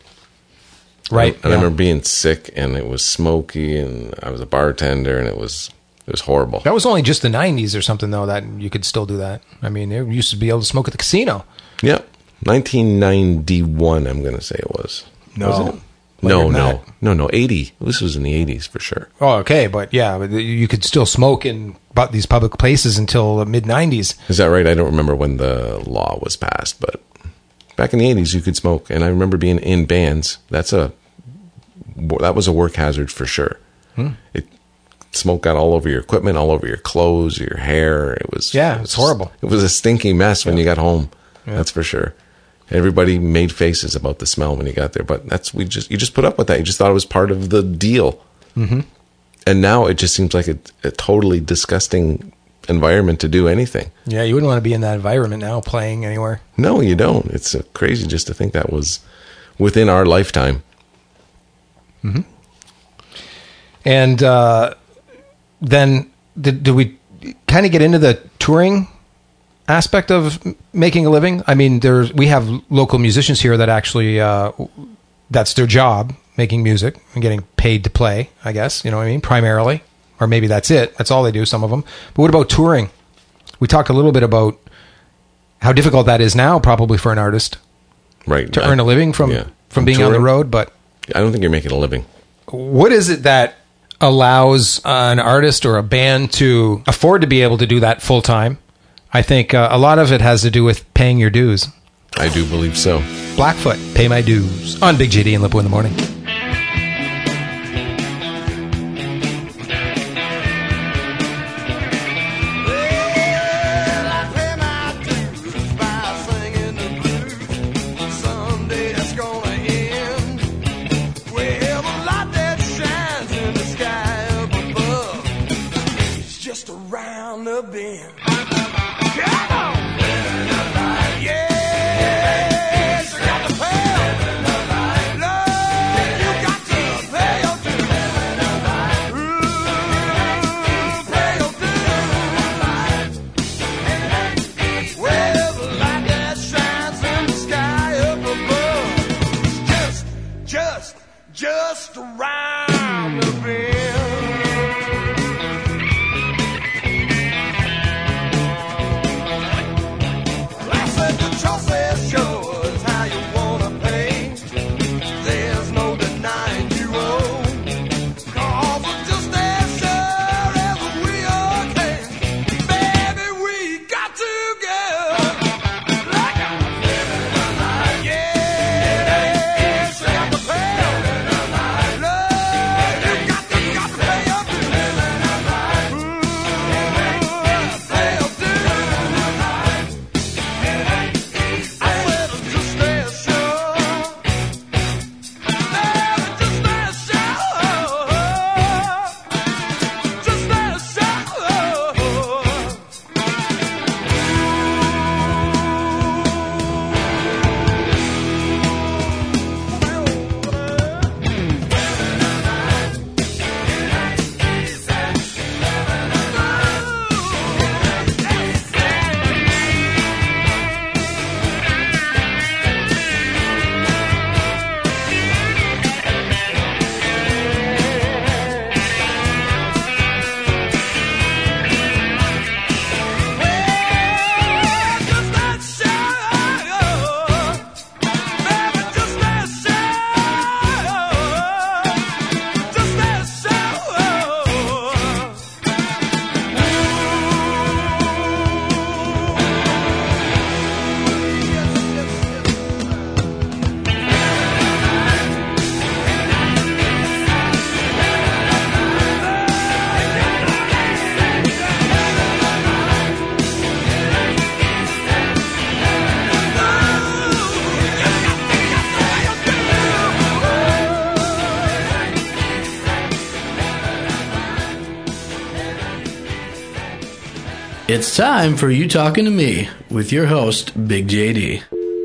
Right. And I remember being sick, and it was smoky, and I was a bartender, and it was it was horrible. That was only just the nineties or something, though, that you could still do that. I mean, you used to be able to smoke at the casino. Yeah, nineteen ninety-one. I'm going to say it was. No. Was it? Later No, than no, that. no, no. eighty. This was in the eighties for sure. Oh, okay. But yeah, but you could still smoke in bu- these public places until the mid nineties. Is that right? I don't remember when the law was passed, but back in the eighties, you could smoke, and I remember being in bands. That's a that was a work hazard for sure. Hmm. It smoke got all over your equipment, all over your clothes, your hair. It was Yeah, it it's was, horrible. It was a stinky mess when you got home. Yeah. That's for sure. Everybody made faces about the smell when you got there, but that's we just you just put up with that. You just thought it was part of the deal. Mm-hmm. And now it just seems like a, a totally disgusting environment to do anything. Yeah, you wouldn't want to be in that environment now, playing anywhere. No, you don't. It's uh, crazy just to think that was within our lifetime. Mm-hmm. And uh, then did, did we kind of get into the touring aspect of m- making a living? I mean, there's we have local musicians here that actually uh, that's their job, making music and getting paid to play, I guess. You know what I mean? Primarily. Or maybe that's it. That's all they do, some of them. But what about touring? We talked a little bit about how difficult that is now, probably for an artist, Right. to I- earn a living from, yeah. from being on the touring. road. But I don't think you're making a living. what is it that allows an artist or a band to afford to be able to do that full time? I think uh, a lot of it has to do with paying your dues. I do believe so. Blackfoot, Pay My Dues, on Big J D and Lippo in the morning. Well, I pay my dues by singing the blues. Someday it's gonna end. Well, the light that shines in the sky up above is just around the bend. Come on! Yes, I got to just around the bend. I said the choice shows how you wanna pay. There's no denying you owe. Cause we're just as sure as we are can. Baby, we got to go. Like I'm living a life. Yeah, say I'm a pal. Love, you got to, got to pay up to. Ooh, pay up to. I said I'm just as sure. Baby, just as sure. Just as It's time for You Talking to Me with your host, Big J D.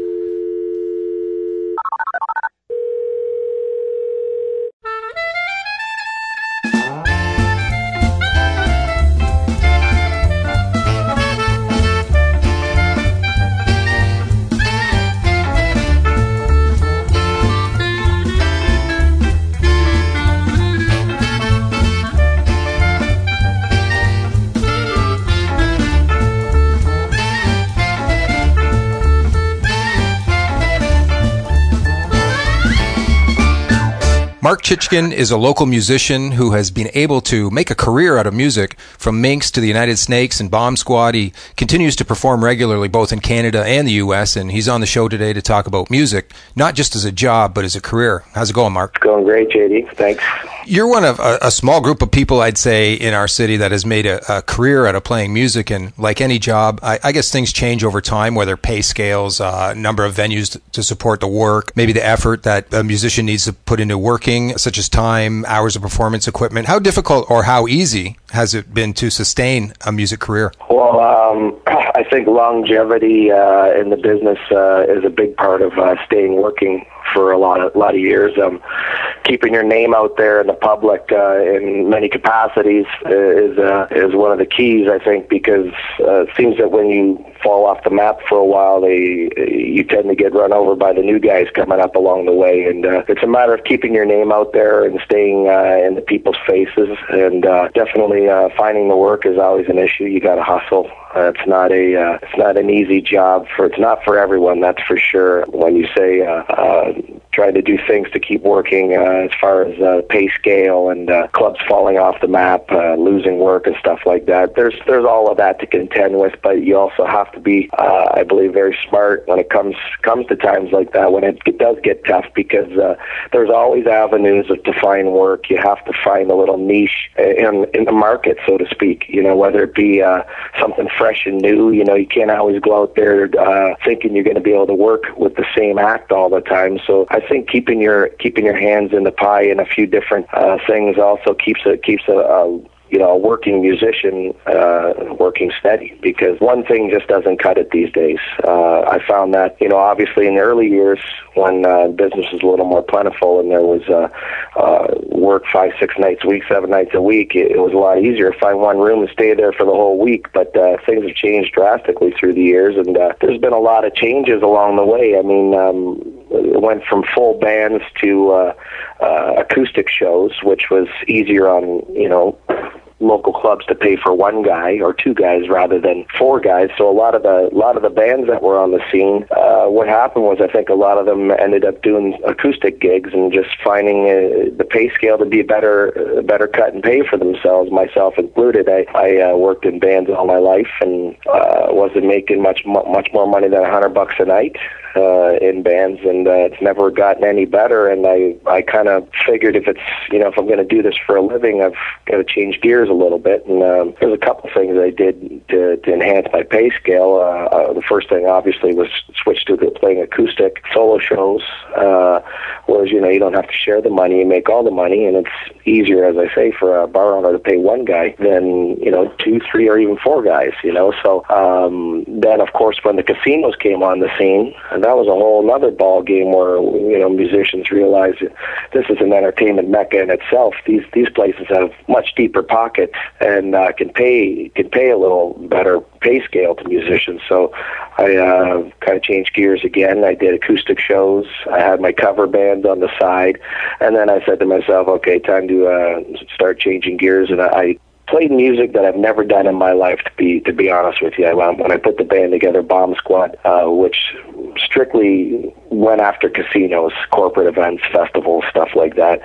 Mark Chichkin is a local musician who has been able to make a career out of music. From Minx to the United Snakes and Bomb Squad, he continues to perform regularly both in Canada and the U S, and he's on the show today to talk about music, not just as a job, but as a career. How's it going, Mark? It's going great, J D. Thanks. You're one of a, a small group of people, I'd say, in our city that has made a, a career out of playing music, and like any job, I, I guess things change over time, whether pay scales, uh, number of venues to, to support the work, maybe the effort that a musician needs to put into working, such as time, hours of performance equipment. How difficult or how easy has it been to sustain a music career? Well, um, I think longevity uh, in the business uh, is a big part of uh, staying working for a lot of lot of years. Um, keeping your name out there in the public uh, in many capacities is uh, is one of the keys, I think, because uh, it seems that when you fall off the map for a while, they you tend to get run over by the new guys coming up along the way. And uh, it's a matter of keeping your name out there and staying uh, in the people's faces. And uh, definitely uh, finding the work is always an issue. You got to hustle. Uh, it's not a uh, it's not an easy job for it's not for everyone, that's for sure. When you say uh, uh, try to do things to keep working, uh, as far as uh, pay scale and uh, clubs falling off the map, uh, losing work and stuff like that, there's there's all of that to contend with. But you also have to be, uh, I believe, very smart when it comes comes to times like that, when it, it does get tough, because uh, there's always avenues of, to find work. You have to find a little niche in in the market, so to speak. You know, whether it be uh, something fresh and new. You know, you can't always go out there uh, thinking you're going to be able to work with the same act all the time. So I think keeping your keeping your hands in the pie in a few different uh, things also keeps it keeps a, a you know, a working musician uh, working steady, because one thing just doesn't cut it these days. Uh, I found that, you know, obviously in the early years when uh, business was a little more plentiful and there was uh, uh, work five, six nights a week, seven nights a week, it, it was a lot easier to find one room and stay there for the whole week. But uh, things have changed drastically through the years, and uh, there's been a lot of changes along the way. I mean, um, went from full bands to uh, uh, acoustic shows, which was easier on, you know, local clubs to pay for one guy or two guys rather than four guys. So a lot of the a lot of the bands that were on the scene, uh, what happened was I think a lot of them ended up doing acoustic gigs and just finding uh, the pay scale to be a better a better cut and pay for themselves, myself included. I, I uh, worked in bands all my life and uh, wasn't making much much more money than a hundred bucks a night uh, in bands, and uh, it's never gotten any better. And I I kind of figured if it's you know if I'm going to do this for a living, I've got to change gears a little bit, and um, there's a couple things I did to, to enhance my pay scale. Uh, uh, the first thing, obviously, was switch to the playing acoustic solo shows, uh, whereas, you know, you don't have to share the money, you make all the money, and it's easier, as I say, for a bar owner to pay one guy than, you know, two, three, or even four guys, you know. So um, then, of course, when the casinos came on the scene, and that was a whole other ball game where, you know, musicians realized that this is an entertainment mecca in itself. These these places have much deeper pockets and uh, can pay can pay a little better pay scale to musicians. So I uh, kind of changed gears again. I did acoustic shows. I had my cover band on the side, and then I said to myself, okay, time to uh, start changing gears. And I played music that I've never done in my life, to be to be honest with you. I, when I put the band together, Bomb Squad, uh, which strictly went after casinos, corporate events, festivals, stuff like that.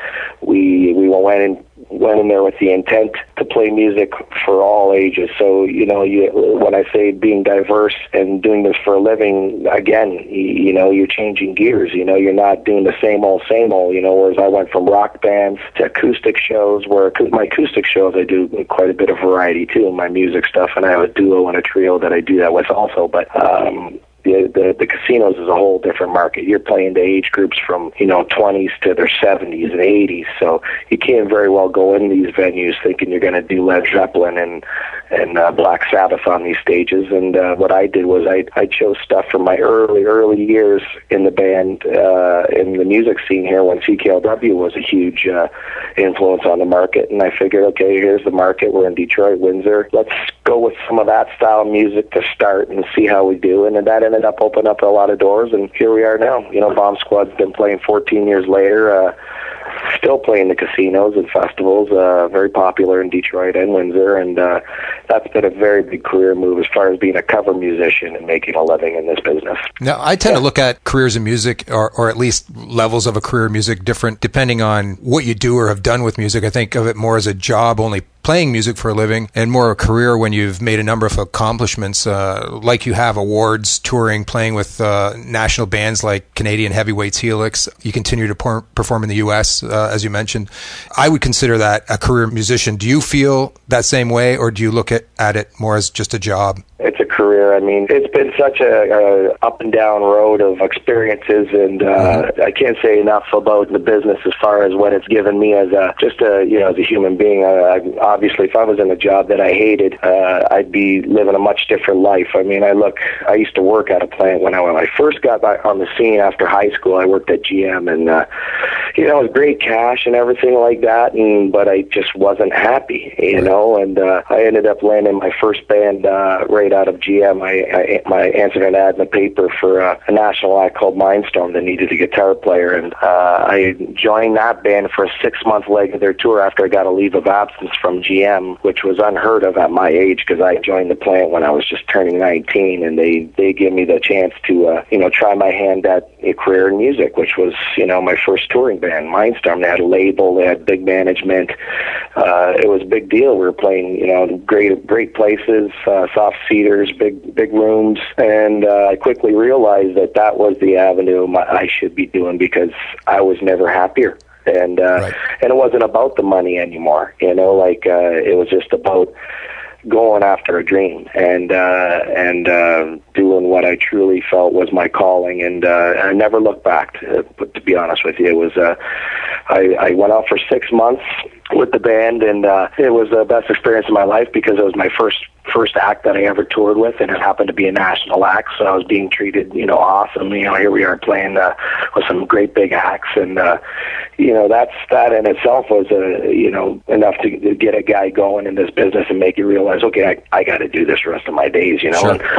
We we went in went in there with the intent to play music for all ages. So, you know, you, when I say being diverse and doing this for a living, again, you, you know, you're changing gears. You know, you're not doing the same old, same old, you know, whereas I went from rock bands to acoustic shows, where my acoustic shows, I do quite a bit of variety, too, in my music stuff, and I have a duo and a trio that I do that with also, but um The, the the casinos is a whole different market. You're playing to age groups from, you know, twenties to their seventies and eighties. So you can't very well go in these venues thinking you're going to do Led Zeppelin and and uh, Black Sabbath on these stages. And uh, what I did was I I chose stuff from my early early years in the band, uh, in the music scene here, when C K L W was a huge uh, influence on the market. And I figured, okay, here's the market. We're in Detroit, Windsor. Let's go with some of that style of music to start and see how we do. And that ended up opening up a lot of doors, and here we are now. You know, Bomb Squad's been playing fourteen years later, uh, still playing the casinos and festivals, uh, very popular in Detroit and Windsor, and uh, that's been a very big career move as far as being a cover musician and making a living in this business. Now, I tend yeah. to look at careers in music, or, or at least levels of a career in music, different depending on what you do or have done with music. I think of it more as a job, only playing music for a living, and more a career when you've made a number of accomplishments, uh, like you have awards, touring, playing with uh, national bands like Canadian Heavyweights Helix. You continue to por- perform in the U S, uh, as you mentioned. I would consider that a career musician. Do you feel that same way, or do you look at, at it more as just a job? It's a career. I mean, it's been such a, a up and down road of experiences, and uh, mm-hmm. I can't say enough about the business as far as what it's given me as a just a you know as a human being. I, I, obviously, if I was in a job that I hated, uh, I'd be living a much different life. I mean, I look. I used to work at a plant when I when I first got back on the scene after high school. I worked at G M, and uh, you know, it was great cash and everything like that, and but I just wasn't happy, you right. know. And uh, I ended up landing my first band uh, right out of G M. I, I, I answered an ad in the paper for uh, a national act called Mindstorm that needed a guitar player, and uh, I joined that band for a six-month leg of their tour after I got a leave of absence from G M, which was unheard of at my age because I joined the plant when I was just turning nineteen, and they, they gave me the chance to uh, you know try my hand at a career in music, which was you know my first touring band, Mindstorm. They had a label, they had big management. Uh, it was a big deal. We were playing you know great great places, uh, soft seaters, big big rooms, and uh, I quickly realized that that was the avenue my, I should be doing because I was never happier. And uh, right. and it wasn't about the money anymore, you know, like uh, it was just about going after a dream and uh, and uh, doing what I truly felt was my calling. And uh, I never looked back, to, to be honest with you. It was uh, I, I went out for six months with the band, and uh, it was the best experience of my life because it was my first first act that I ever toured with, and it happened to be a national act, so I was being treated, you know, awesome. You know, here we are playing uh, with some great big acts, and uh, you know, that's that in itself was uh, you know enough to, to get a guy going in this business and make you realize, okay, I, I got to do this the rest of my days, you know. Sure. And,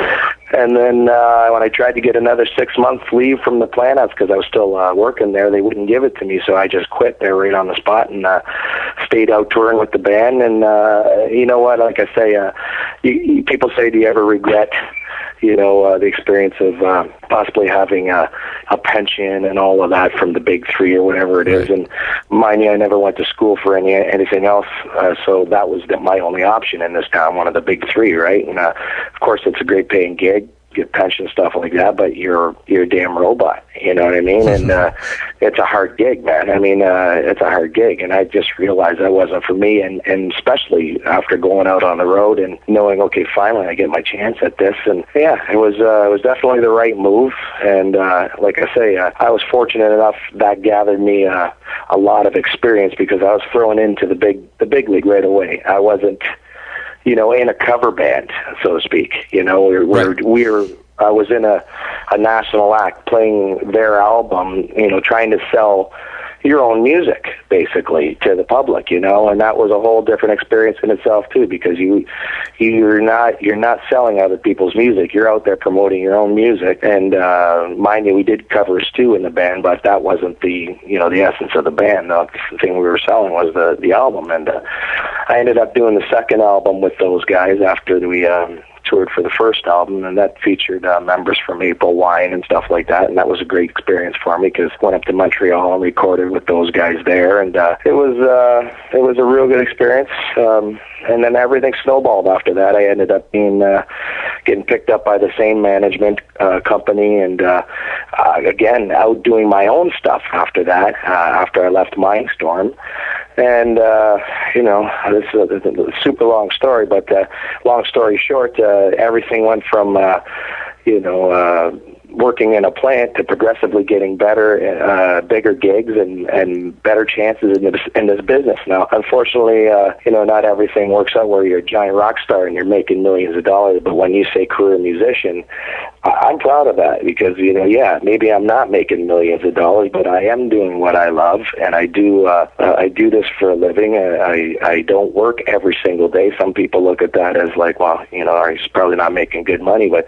And then uh, when I tried to get another six months leave from the plant, that's because I was still uh, working there. They wouldn't give it to me, so I just quit there right on the spot and uh, stayed out touring with the band. And uh, you know what? Like I say, uh, you, you, people say, do you ever regret, you know, uh, the experience of uh, possibly having a, a pension and all of that from the big three or whatever it is. Right. And mind you, I never went to school for any anything else, uh, so that was the, my only option in this town, one of the big three, right? And uh, of course, it's a great paying gig, get pension stuff like that, but you're you're a damn robot, you know what I mean? And uh, it's a hard gig, man. I mean, uh, it's a hard gig, and I just realized that wasn't for me. And and especially after going out on the road and knowing, okay, finally I get my chance at this. And yeah, it was uh, it was definitely the right move. And uh, like I say, uh, I was fortunate enough that gathered me uh, a lot of experience because I was thrown into the big the big league right away. I wasn't, you know, in a cover band, so to speak. You know, we were, Right. we were, I was in a, a national act playing their album, you know, trying to sell your own music, basically, to the public, you know, and that was a whole different experience in itself, too, because you, you're not, you're not selling other people's music. You're out there promoting your own music. And, uh, mind you, we did covers, too, in the band, but that wasn't the, you know, the essence of the band. The thing we were selling was the, the album. And, uh, I ended up doing the second album with those guys after we, um, toured for the first album, and that featured uh, members from Maple Wine and stuff like that, and that was a great experience for me because I went up to Montreal and recorded with those guys there, and uh, it was uh, it was a real good experience. Um, and then everything snowballed after that. I ended up being uh, getting picked up by the same management uh, company, and uh, uh, again out doing my own stuff after that. Uh, after I left Mindstorm. And, uh, you know, this is a, a super long story, but uh, long story short, uh, everything went from, uh, you know, uh, working in a plant to progressively getting better, uh, bigger gigs and, and better chances in this, in this business. Now, unfortunately, uh, you know, not everything works out where you're a giant rock star and you're making millions of dollars, but when you say career musician, I'm proud of that because, you know, yeah, maybe I'm not making millions of dollars, but I am doing what I love, and I do uh, I do this for a living. I, I don't work every single day. Some people look at that as like, well, you know, he's probably not making good money, but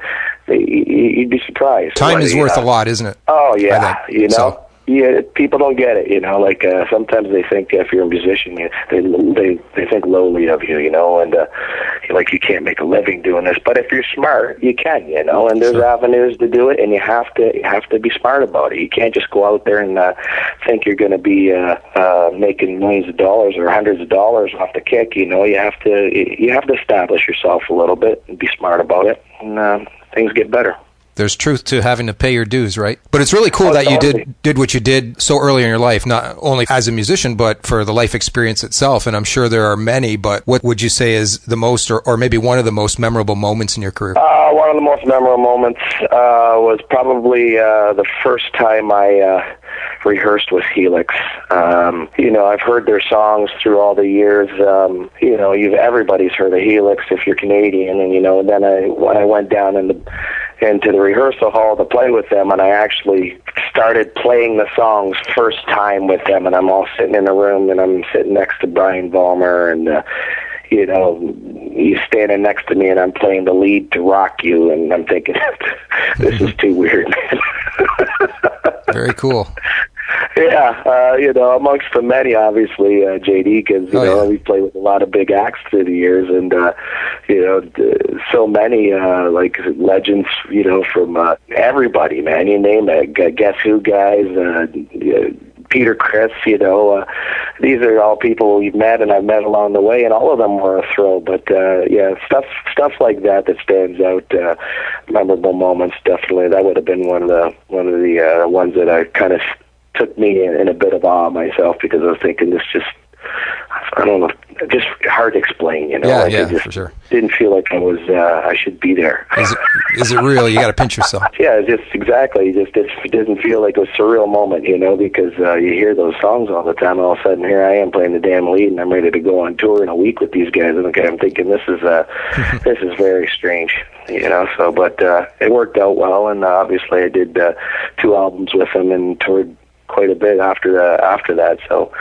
you'd be surprised. Time what, is worth know. a lot, isn't it? Oh, yeah, you know. So. Yeah, people don't get it, you know. Like uh, sometimes they think if you're a musician, you, they they they think lowly of you, you know, and uh, like you can't make a living doing this. But if you're smart, you can, you know. And there's sure. avenues to do it, and you have to you have to be smart about it. You can't just go out there and uh, think you're going to be uh, uh, making millions of dollars or hundreds of dollars off the kick. You know, you have to you have to establish yourself a little bit and be smart about it, and uh, things get better. There's truth to having to pay your dues, right? But it's really cool oh, that totally. you did did what you did so early in your life, not only as a musician, but for the life experience itself. And I'm sure there are many, but what would you say is the most, or, or maybe one of the most memorable moments in your career? Uh, one of the most memorable moments uh, was probably uh, the first time I uh, rehearsed with Helix. Um, you know, I've heard their songs through all the years. Um, you know, you've everybody's heard of Helix if you're Canadian, and you know, then I when I went down in the into the rehearsal hall to play with them, and I actually started playing the songs first time with them, and I'm all sitting in a room, and I'm sitting next to Brian Vollmer, and uh, you know, he's standing next to me, and I'm playing the lead to Rock You, and I'm thinking, this is too weird, man. Very cool. Yeah, uh, you know, amongst the many, obviously, uh, J D, because, you oh, know, yeah. we played with a lot of big acts through the years, and, uh, you know, so many, uh, like, legends, you know, from uh, everybody, man, you name it, Guess Who guys, uh, Peter Criss, you know, uh, these are all people we've met and I've met along the way, and all of them were a thrill, but, uh, yeah, stuff stuff like that that stands out, uh, memorable moments, definitely, that would have been one of the, one of the uh, ones that I kind of took me in, in a bit of awe myself, because I was thinking this just, I don't know, just hard to explain, you know. Yeah, like yeah, I just for sure. Didn't feel like I was, uh, I should be there. Is it, is it real? You got to pinch yourself. Yeah, it's just exactly. Just it didn't feel like a surreal moment, you know, because uh, you hear those songs all the time. And all of a sudden, here I am playing the damn lead, and I'm ready to go on tour in a week with these guys. And okay, I'm thinking this is uh, this is very strange, you know. So, but uh, it worked out well, and uh, obviously I did uh, two albums with them and toured quite a bit after the, after that. So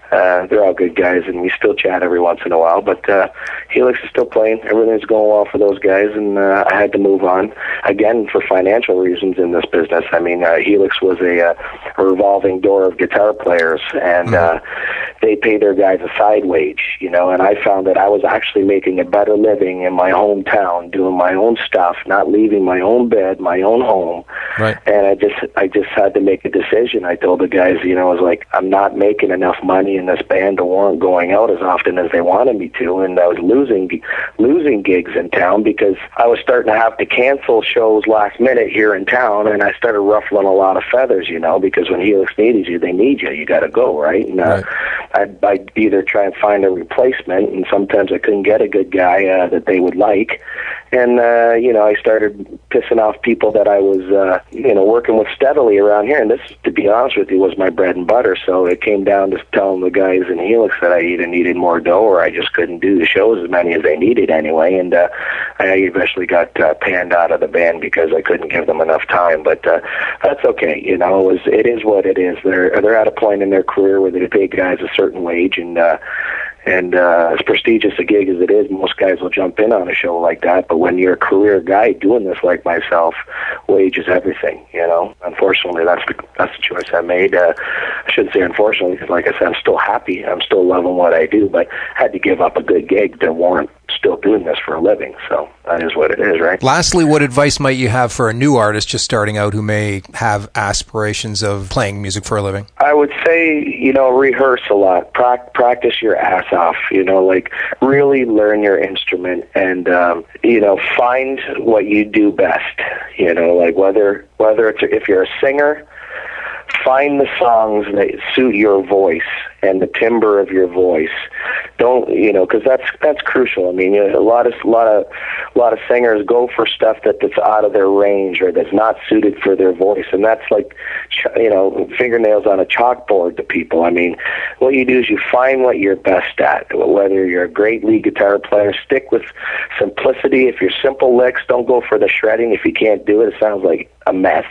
Uh, they're all good guys, and we still chat every once in a while. But uh, Helix is still playing. Everything's going well for those guys, and uh, I had to move on again for financial reasons in this business. I mean, uh, Helix was a, uh, a revolving door of guitar players, and mm-hmm. uh, they pay their guys a side wage, you know. And I found that I was actually making a better living in my hometown, doing my own stuff, not leaving my own bed, my own home. Right. And I just, I just had to make a decision. I told the guys, you know, I was like, I'm not making enough money in this band to warrant going out as often as they wanted me to, and I was losing losing gigs in town because I was starting to have to cancel shows last minute here in town, and I started ruffling a lot of feathers, you know, because when Helix needs you, they need you. You got to go, right? And uh, right. I'd, I'd either try and find a replacement, and sometimes I couldn't get a good guy uh, that they would like, and uh, you know, I started pissing off people that I was, uh, you know, working with steadily around here, and this, to be honest with you, was my bread and butter. So it came down to telling the guys in Helix that I either needed more dough or I just couldn't do the shows as many as they needed anyway, and uh, I eventually got uh, panned out of the band because I couldn't give them enough time. But uh, that's okay, you know. It was, it is what it is. They're they're at a point in their career where they pay guys a certain wage, and uh, and uh, as prestigious a gig as it is, most guys will jump in on a show like that. But when you're a career guy doing this like myself, wage is everything, you know. Unfortunately, that's the, that's the choice I made. Uh, I shouldn't say unfortunately, because like I said, I'm still happy. I'm still loving what I do, but I had to give up a good gig to warrant still doing this for a living. So that is what it is, right? Lastly, what advice might you have for a new artist just starting out who may have aspirations of playing music for a living? I would say, you know, rehearse a lot. Pra- practice your ass off, you know, like really learn your instrument and, um, you know, find what you do best, you know, like whether, whether it's, if you're a singer, find the songs that suit your voice and the timbre of your voice. Don't, you know, because that's that's crucial. I mean, you know, a lot of a lot of a lot of singers go for stuff that, that's out of their range or that's not suited for their voice, and that's like, you know, fingernails on a chalkboard to people. I mean, what you do is you find what you're best at. Whether you're a great lead guitar player, stick with simplicity. If you're simple licks, don't go for the shredding. If you can't do it, it sounds like a mess.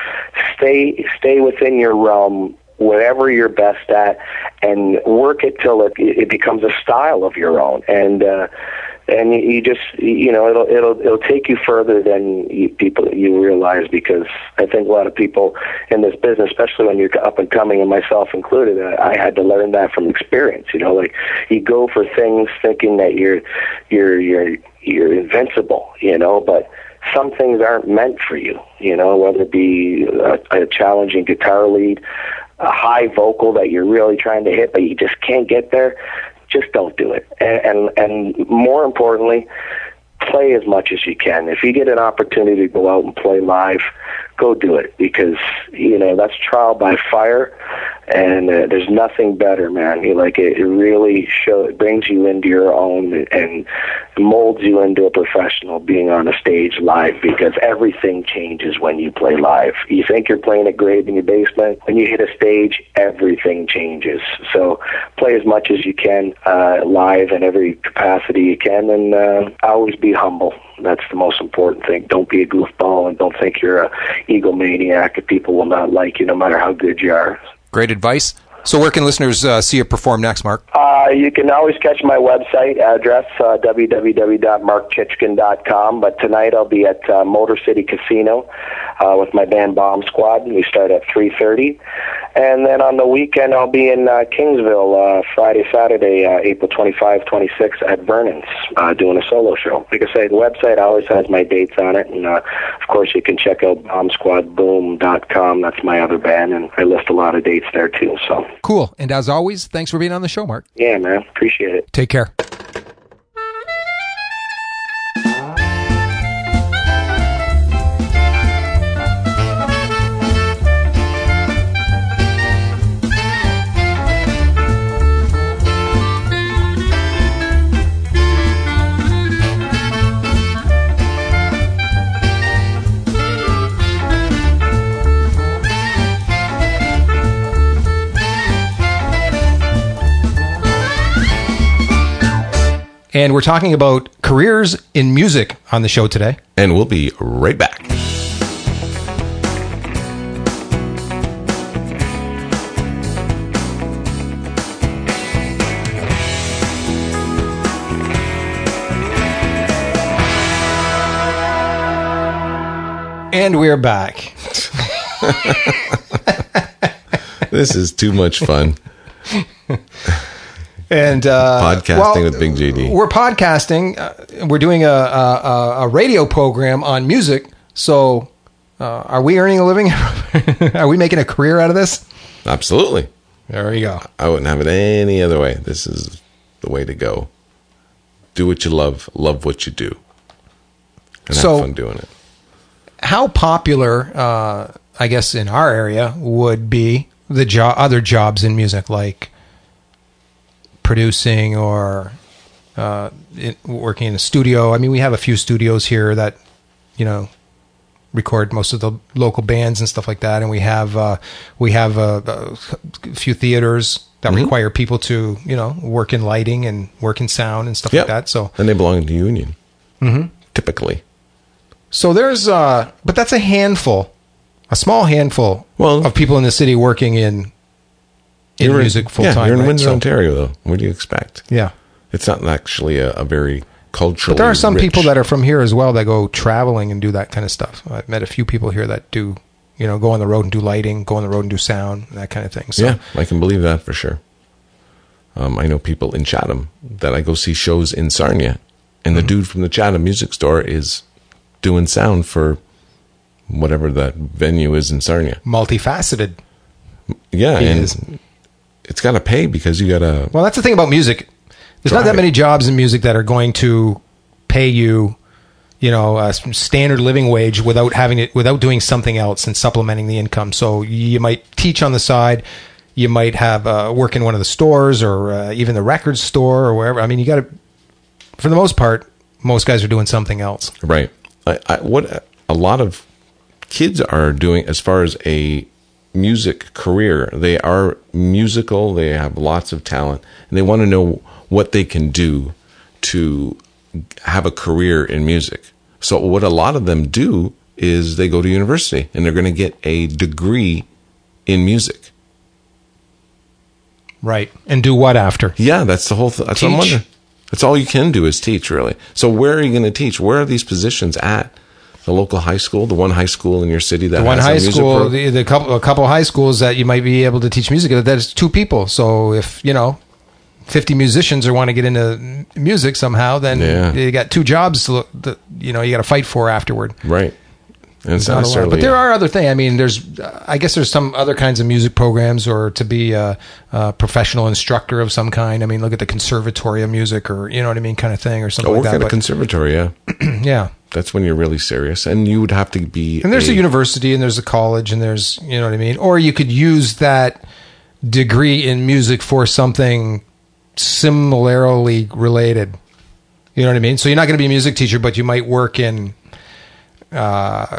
Stay stay within your realm, whatever you're best at, and work it till it it becomes a style of your own. And uh, and you just, you know, it'll it'll it'll take you further than you, people you realize, because I think a lot of people in this business, especially when you're up and coming, and myself included, I had to learn that from experience. You know, like you go for things thinking that you're you're you're you're invincible, you know, but some things aren't meant for you, you know, whether it be a, a challenging guitar lead, a high vocal that you're really trying to hit, but you just can't get there. Just don't do it. And, and, and more importantly, play as much as you can. If you get an opportunity to go out and play live, go do it, because, you know, that's trial by fire, and uh, there's nothing better, man. You like it, it really show it brings you into your own and molds you into a professional being on a stage live, because everything changes when you play live. You think you're playing it great in your basement, when you hit a stage, everything changes. So play as much as you can uh, live in every capacity you can, and uh, always be humble. That's the most important thing. Don't be a goofball, and don't think you're a egomaniac if people will not like you no matter how good you are. Great advice. So where can listeners uh, see you perform next, Mark? Uh, you can always catch my website address, uh, w w w dot mark chitchkin dot com. But tonight I'll be at uh, Motor City Casino uh, with my band Bomb Squad. We start at three thirty. And then on the weekend I'll be in uh, Kingsville uh, Friday, Saturday, uh, April twenty-fifth, twenty-sixth at Vernon's uh, doing a solo show. Like I say, the website always has my dates on it. And, uh, of course, you can check out bomb squad boom dot com. That's my other band, and I list a lot of dates there, too. So. Cool. And as always, thanks for being on the show, Mark. Yeah, man. Appreciate it. Take care. And we're talking about careers in music on the show today. And we'll be right back. And we're back. This is too much fun. And uh, podcasting well, with Big J D. We're podcasting. Uh, we're doing a, a a radio program on music. So, uh, are we earning a living? Are we making a career out of this? Absolutely. There you go. I wouldn't have it any other way. This is the way to go. Do what you love. Love what you do. And So- have fun doing it. How popular, uh, I guess, in our area would be the jo- other jobs in music, like producing or uh, it, working in a studio? I mean, we have a few studios here that, you know, record most of the local bands and stuff like that, and we have uh, we have uh, a few theaters that Mhm. require people to, you know, work in lighting and work in sound and stuff Yep. like that. So, And they belong to union. Mhm. Typically. so there's, uh, but that's a handful, a small handful Well- of people in the city working in in You're music full yeah, time. You're in right? Windsor, So- Ontario, though. What do you expect? Yeah. It's not actually a, a very cultural. But there are some people that are from here as well that go traveling and do that kind of stuff. I've met a few people here that do, you know, go on the road and do lighting, go on the road and do sound, that kind of thing. So, Yeah, I can believe that for sure. Um, I know people in Chatham that I go see shows in Sarnia, and the Mm-hmm. dude from the Chatham Music Store is doing sound for whatever that venue is in Sarnia. multifaceted. Yeah, He and is. it's got to pay because you got to. Well, that's the thing about music. There's not that Drive. many jobs in music that are going to pay you, you know, a standard living wage without having it, without doing something else and supplementing the income. So you might teach on the side. You might have uh, work in one of the stores or uh, even the record store or wherever. I mean, you got to, for the most part, most guys are doing something else. Right. I, I, what a lot of kids are doing as far as a music career, they are musical, they have lots of talent, and they want to know what they can do to have a career in music. So what a lot of them do is they go to university and they're going to get a degree in music. Right. And do what after? Yeah, that's the whole thing. That's what I'm Teach. wondering. That's all you can do is teach, really. So where are you going to teach? Where are these positions at? The local high school, the one high school in your city that The one has a high music school, pro- the, the couple, a couple high schools that you might be able to teach music. That's two people. So if, you know, fifty musicians or want to get into music somehow, then Yeah. you got two jobs to look, that, you know, you got to fight for afterward. Right. And it's Not not a lot. necessarily. But there are other things. I mean, there's, uh, I guess there's some other kinds of music programs, or to be a, a professional instructor of some kind. I mean, look at the Conservatory of Music, or, you know what I mean, kind of thing, or I something work like that. at a But, conservatory, yeah. yeah. That's when you're really serious. And you would have to be. And there's a, university, and there's a college, and there's, you know what I mean? Or you could use that degree in music for something similarly related. You know what I mean? So you're not going to be a music teacher, but you might work in uh,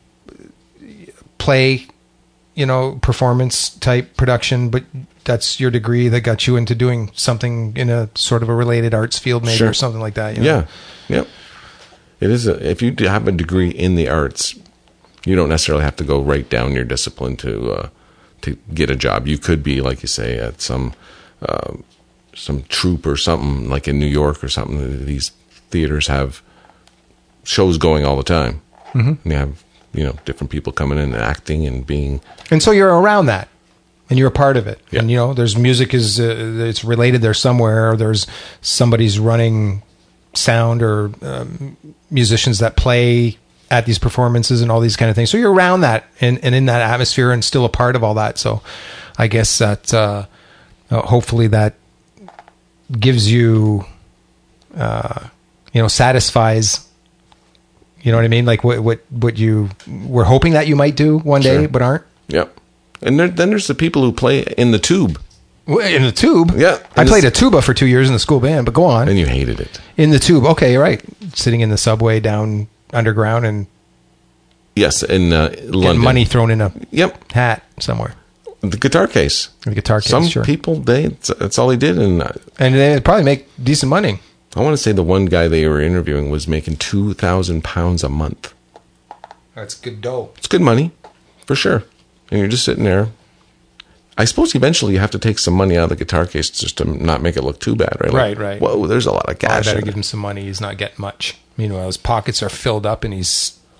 play, you know, performance type production, but that's your degree that got you into doing something in a sort of a related arts field, maybe, Sure. or something like that. You know? Yeah. Yep. It is. A, if you have a degree in the arts, you don't necessarily have to go right down your discipline to uh, to get a job. You could be, like you say, at some uh, some troupe or something, like in New York or something. These theaters have shows going all the time. Mm-hmm. And you have, you know, different people coming in and acting and being. And so you're around that, and you're a part of it. Yeah. And, you know, there's music is uh, it's related there somewhere. Or there's somebody's running sound, or um, musicians that play at these performances and all these kind of things. So you're around that and, and in that atmosphere and still a part of all that. So I guess that uh, uh, hopefully that gives you, uh, you know, satisfies. You know what I mean? Like what what what you were hoping that you might do one day, Sure. but aren't. Yep. And there, then there's the people who play in the tube. Well, in the tube. Yeah. I In played the- a tuba for two years in the school band, but go on. And you hated it. In the tube. Okay, you're right. Sitting in the subway down underground and Yes, in uh, getting London. money thrown in a Yep. hat somewhere. The guitar case. The guitar case, Some sure. people, they that's all he did. And I, And they probably make decent money. I want to say the one guy they were interviewing was making two thousand pounds a month. That's good dough. It's good money, for sure. And you're just sitting there. I suppose eventually you have to take some money out of the guitar case just to not make it look too bad, right? Right, right. Whoa, there's a lot of I cash. better in give it. him some money. He's not getting much. Meanwhile, his pockets are filled up and he's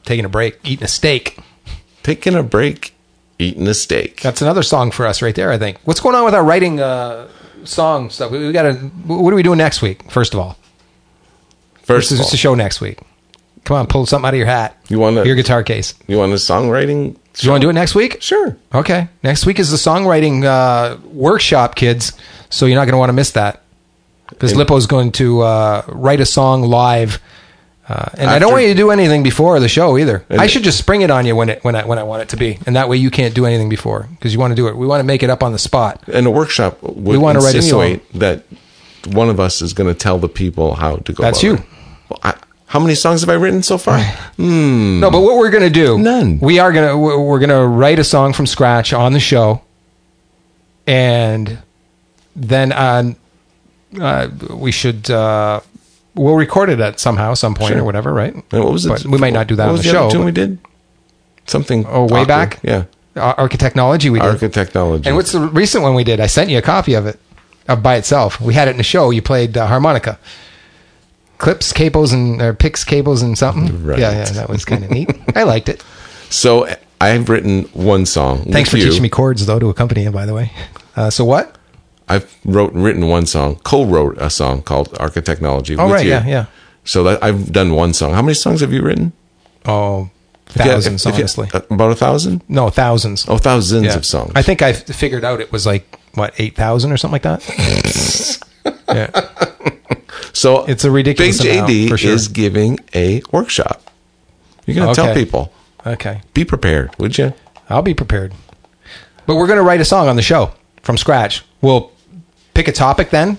taking a break, eating a steak. Taking a break, eating a steak. That's another song for us right there, I think. What's going on with our writing uh, song stuff? We, we got to. What are we doing next week? First of all, First this of is all, the show next week. Come on, pull something out of your hat. You want to- your guitar case? you want a songwriting? Do you want to do it next week? Sure. Okay. Next week is the songwriting uh, workshop, kids. So you're not going to want to miss that because And- Lippo's going to uh, write a song live. Uh, and I don't After- want you to do anything before the show either. And- I should just spring it on you when it when I when I want it to be, and that way you can't do anything before because you want to do it. We want to make it up on the spot. And a workshop would We wanna write a insinuate that one of us is going to tell the people how to go. That's about you. it. Well, I, how many songs have I written so far? No, but what we're going to do? None. We are going to we're going to write a song from scratch on the show, and then on uh, we should uh, we'll record it at somehow, some point Sure. or whatever, right? And what was it? But we might not do that what on was the the other show. tune we but- did? Something. Oh, way awkward. back? Yeah. Ar- Architechnology we did. Architechnology. And what's the recent one we did? I sent you a copy of it, of by itself. We had it in the show. You played uh, harmonica, clips, capos, and or picks, cables, and something. Right. Yeah, yeah, that was kind of neat. I liked it. So I've written one song. Thanks for with you. teaching me chords, though, to accompany it. By the way. Uh, so what? I've wrote written one song, co-wrote a song called Architechnology. Oh, with right, you. yeah, yeah. So that I've done one song. How many songs have you written? Oh, If you- thousands, if you- honestly. uh, about a thousand? No, thousands. Oh, thousands Yeah. of songs. I think I figured out it was like what eight thousand or something like that. Yeah, So It's a ridiculous Big J D amount, for sure. is giving a workshop. You're going to tell Okay. people. okay. Be prepared, would you? I'll be prepared. But we're going to write a song on the show from scratch. We'll pick a topic then.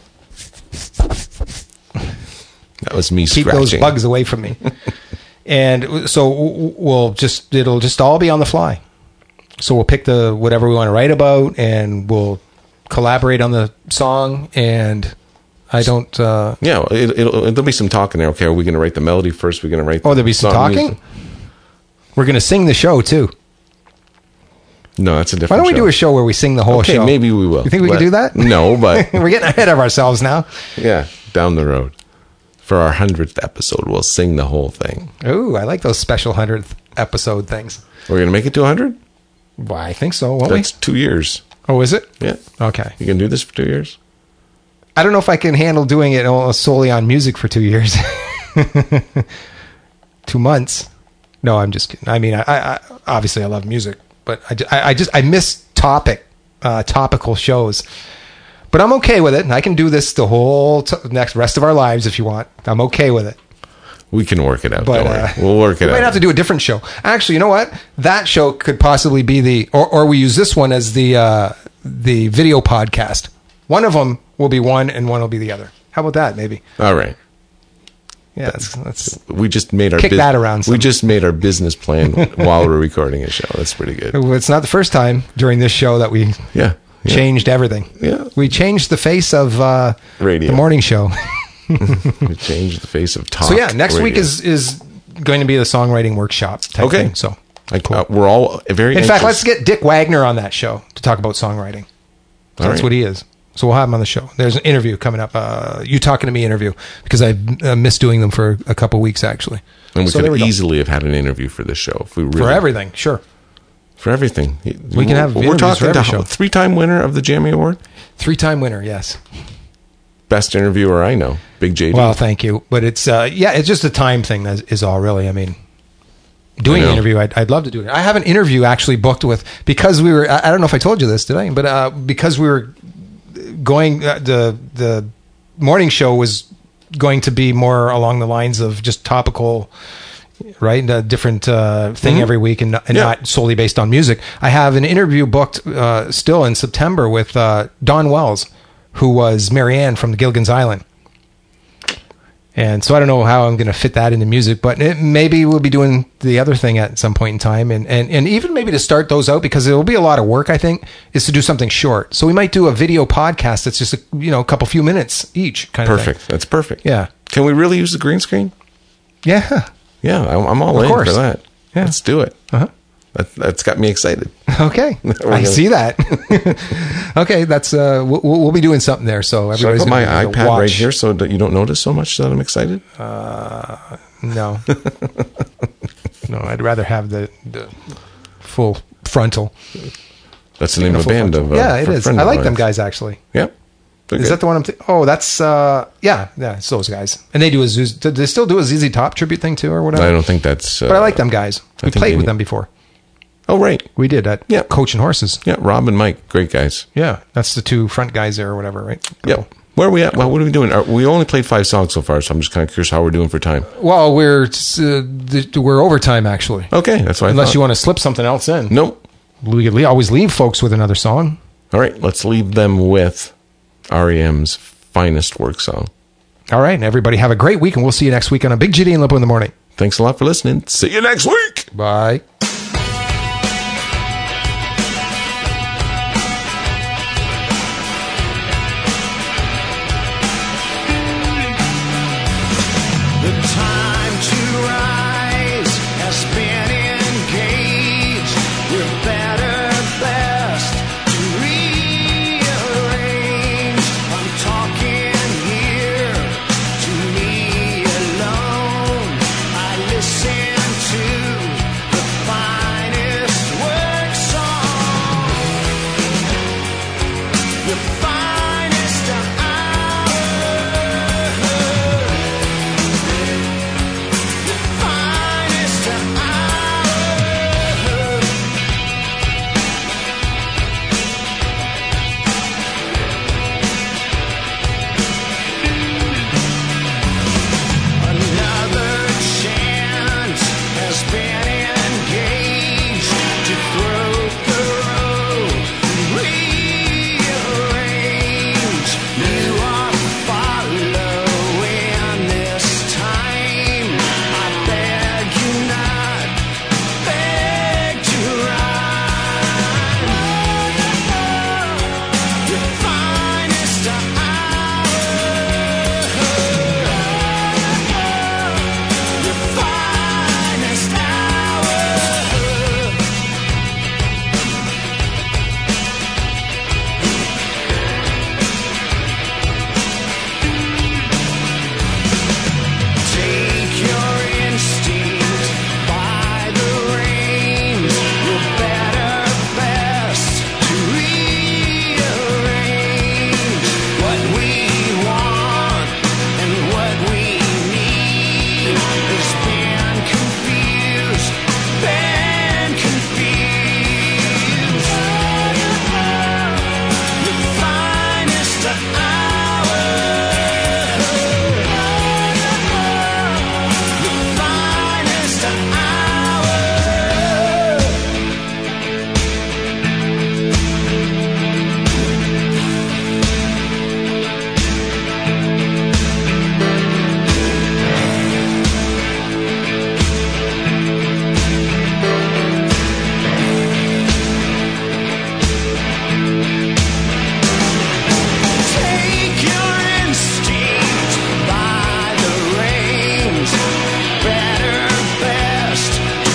That was me Keep scratching. those bugs away from me. And so we'll just, it'll just all be on the fly. So we'll pick the, whatever we want to write about and we'll collaborate on the song. And I don't, uh, Yeah, well, it, it'll, there'll be some talking there. Okay, are we going to write the melody first? We're going to write. oh, the there'll be some song talking. music? We're going to sing the show too. No, that's a different. Why don't we show. do a show where we sing the whole Okay, show? maybe we will. You think we But- can do that? No, but We're getting ahead of ourselves now. yeah, down the road. For our hundredth episode, we'll sing the whole thing. Ooh, I like those special hundredth episode things. We're going to make it to a hundred. Well, I think so, won't That's two years. we? Oh, is it? Yeah, Okay. you can do this for two years. I don't know if I can handle doing it all solely on music for two years. Two months. No, I'm just kidding. I mean, I, I obviously I love music, but I, ju- I, I just I miss topic, uh, topical shows. But I'm okay with it. I can do this the whole t- next rest of our lives if you want. I'm okay with it. We can work it out. But Don't worry. uh, We'll work it we out. might have to do a different show. Actually, you know what? That show could possibly be the, or, or we use this one as the uh, the video podcast. One of them will be one, and one will be the other. How about that? Maybe. All right. Yeah, that's, that's We just made our Kick that around some. We just made our business plan while we're recording a show. That's pretty good. It's not the first time during this show that we Yeah. yeah. changed everything. Yeah. We changed the face of uh, Radio. the morning show. We changed the face of talk. So yeah, next week radio. is is going to be the songwriting workshop type Okay. thing. So Like, uh, we're all very. in fact, let's anxious. get Dick Wagner on that show to talk about songwriting. All That's right. what he is. So we'll have him on the show. There's an interview coming up. Uh, you talking to me interview because I uh, missed doing them for a couple weeks actually. And we So could there we go. easily have had an interview for this show if we really For everything, sure. for everything. We can have We're interviews talking for every to show. three-time winner of the Jammy Award, Three-time winner, yes. best interviewer I know, Big J D. Well, thank you. But it's, uh, yeah, it's just a time thing that is all really. I mean, doing I an know. interview, I'd, I'd love to do it. I have an interview actually booked with, because we were, I I don't know if I told you this, did I? But uh, because we were going, uh, the the morning show was going to be more along the lines of just topical, right? A different uh, thing every week and, and Yeah. not solely based on music. I have an interview booked uh, still in September with uh, Don Wells, who was Marianne from the Gilligan's Island. And so I don't know how I'm going to fit that into music, but it, maybe we'll be doing the other thing at some point in time. And, and, and even maybe to start those out, because it will be a lot of work, I think, is to do something short. So we might do a video podcast that's just, a, you know, a couple few minutes each kind of perfect. thing. That's perfect. Yeah. Can we really use the green screen? Yeah. Yeah, I'm, I'm all Of in course. for that. Yeah. Let's do it. Uh-huh. That, that's got me excited. Okay. I gonna- see that. Okay. That's, uh, we'll, we'll be doing something there. So Should I everybody's put my gonna be able to iPad right watch. here so that you don't notice so much that I'm excited? No. no, I'd rather have the, the full frontal. That's the name of a band frontal. of uh, yeah, it fr- is. friend I of like ours. them guys actually. Yeah. They're Is good. that the one I'm? Th- oh, that's uh, yeah, yeah. It's those guys, and they do a Z Z. Do they still do a Z Z Top tribute thing too, or whatever? I don't think that's. Uh, but I like them guys. I We think played they with need- them before. Oh, right. We did at Yeah. Coach and Horses. Yeah, Rob and Mike, great guys. Yeah, that's the two front guys there, or whatever, right? Yep. Where are we at? Well, what are we doing? Are, we only played five songs so far, so I'm just kind of curious how we're doing for time. Well, we're uh, th- we're overtime actually. Okay, that's what I Unless thought. you want to slip something else in. Nope. We could le- always leave folks with another song. All right, let's leave them with R E M's finest work song. All right, and everybody have a great week, and we'll see you next week on a Big G D and Lippo in the morning. Thanks a lot for listening. See you next week. Bye. The time to rise has been engaged. We're better, best to rearrange. I'm talking here to me alone. I listen to the finest work song, the finest hour. Finest hour. Another chance has been engaged to throw the road, rearrange. You are following this time. I beg you not, beg to rhyme. The finest hour. The finest hour. Take your instinct by the reins. You're better, best to rearrange what we want and what we need. It's been confused, been confused. The finest hour. The finest hour. Take your instinct by the reins. Better, best to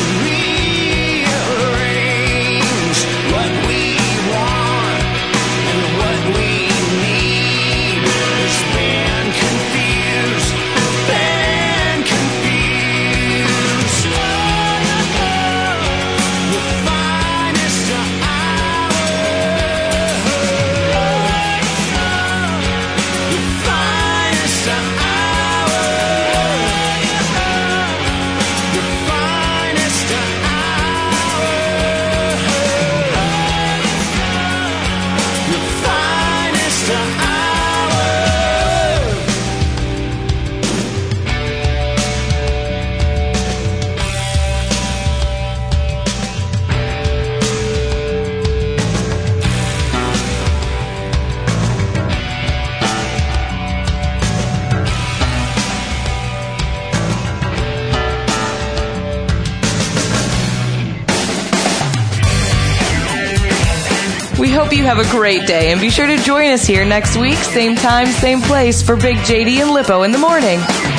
rearrange what we want and what we need. It's been confused, been confused. The finest hour. The finest hour. The finest hour. The finest hour. We hope you have a great day and be sure to join us here next week, same time, same place for Big J D and Lippo in the morning.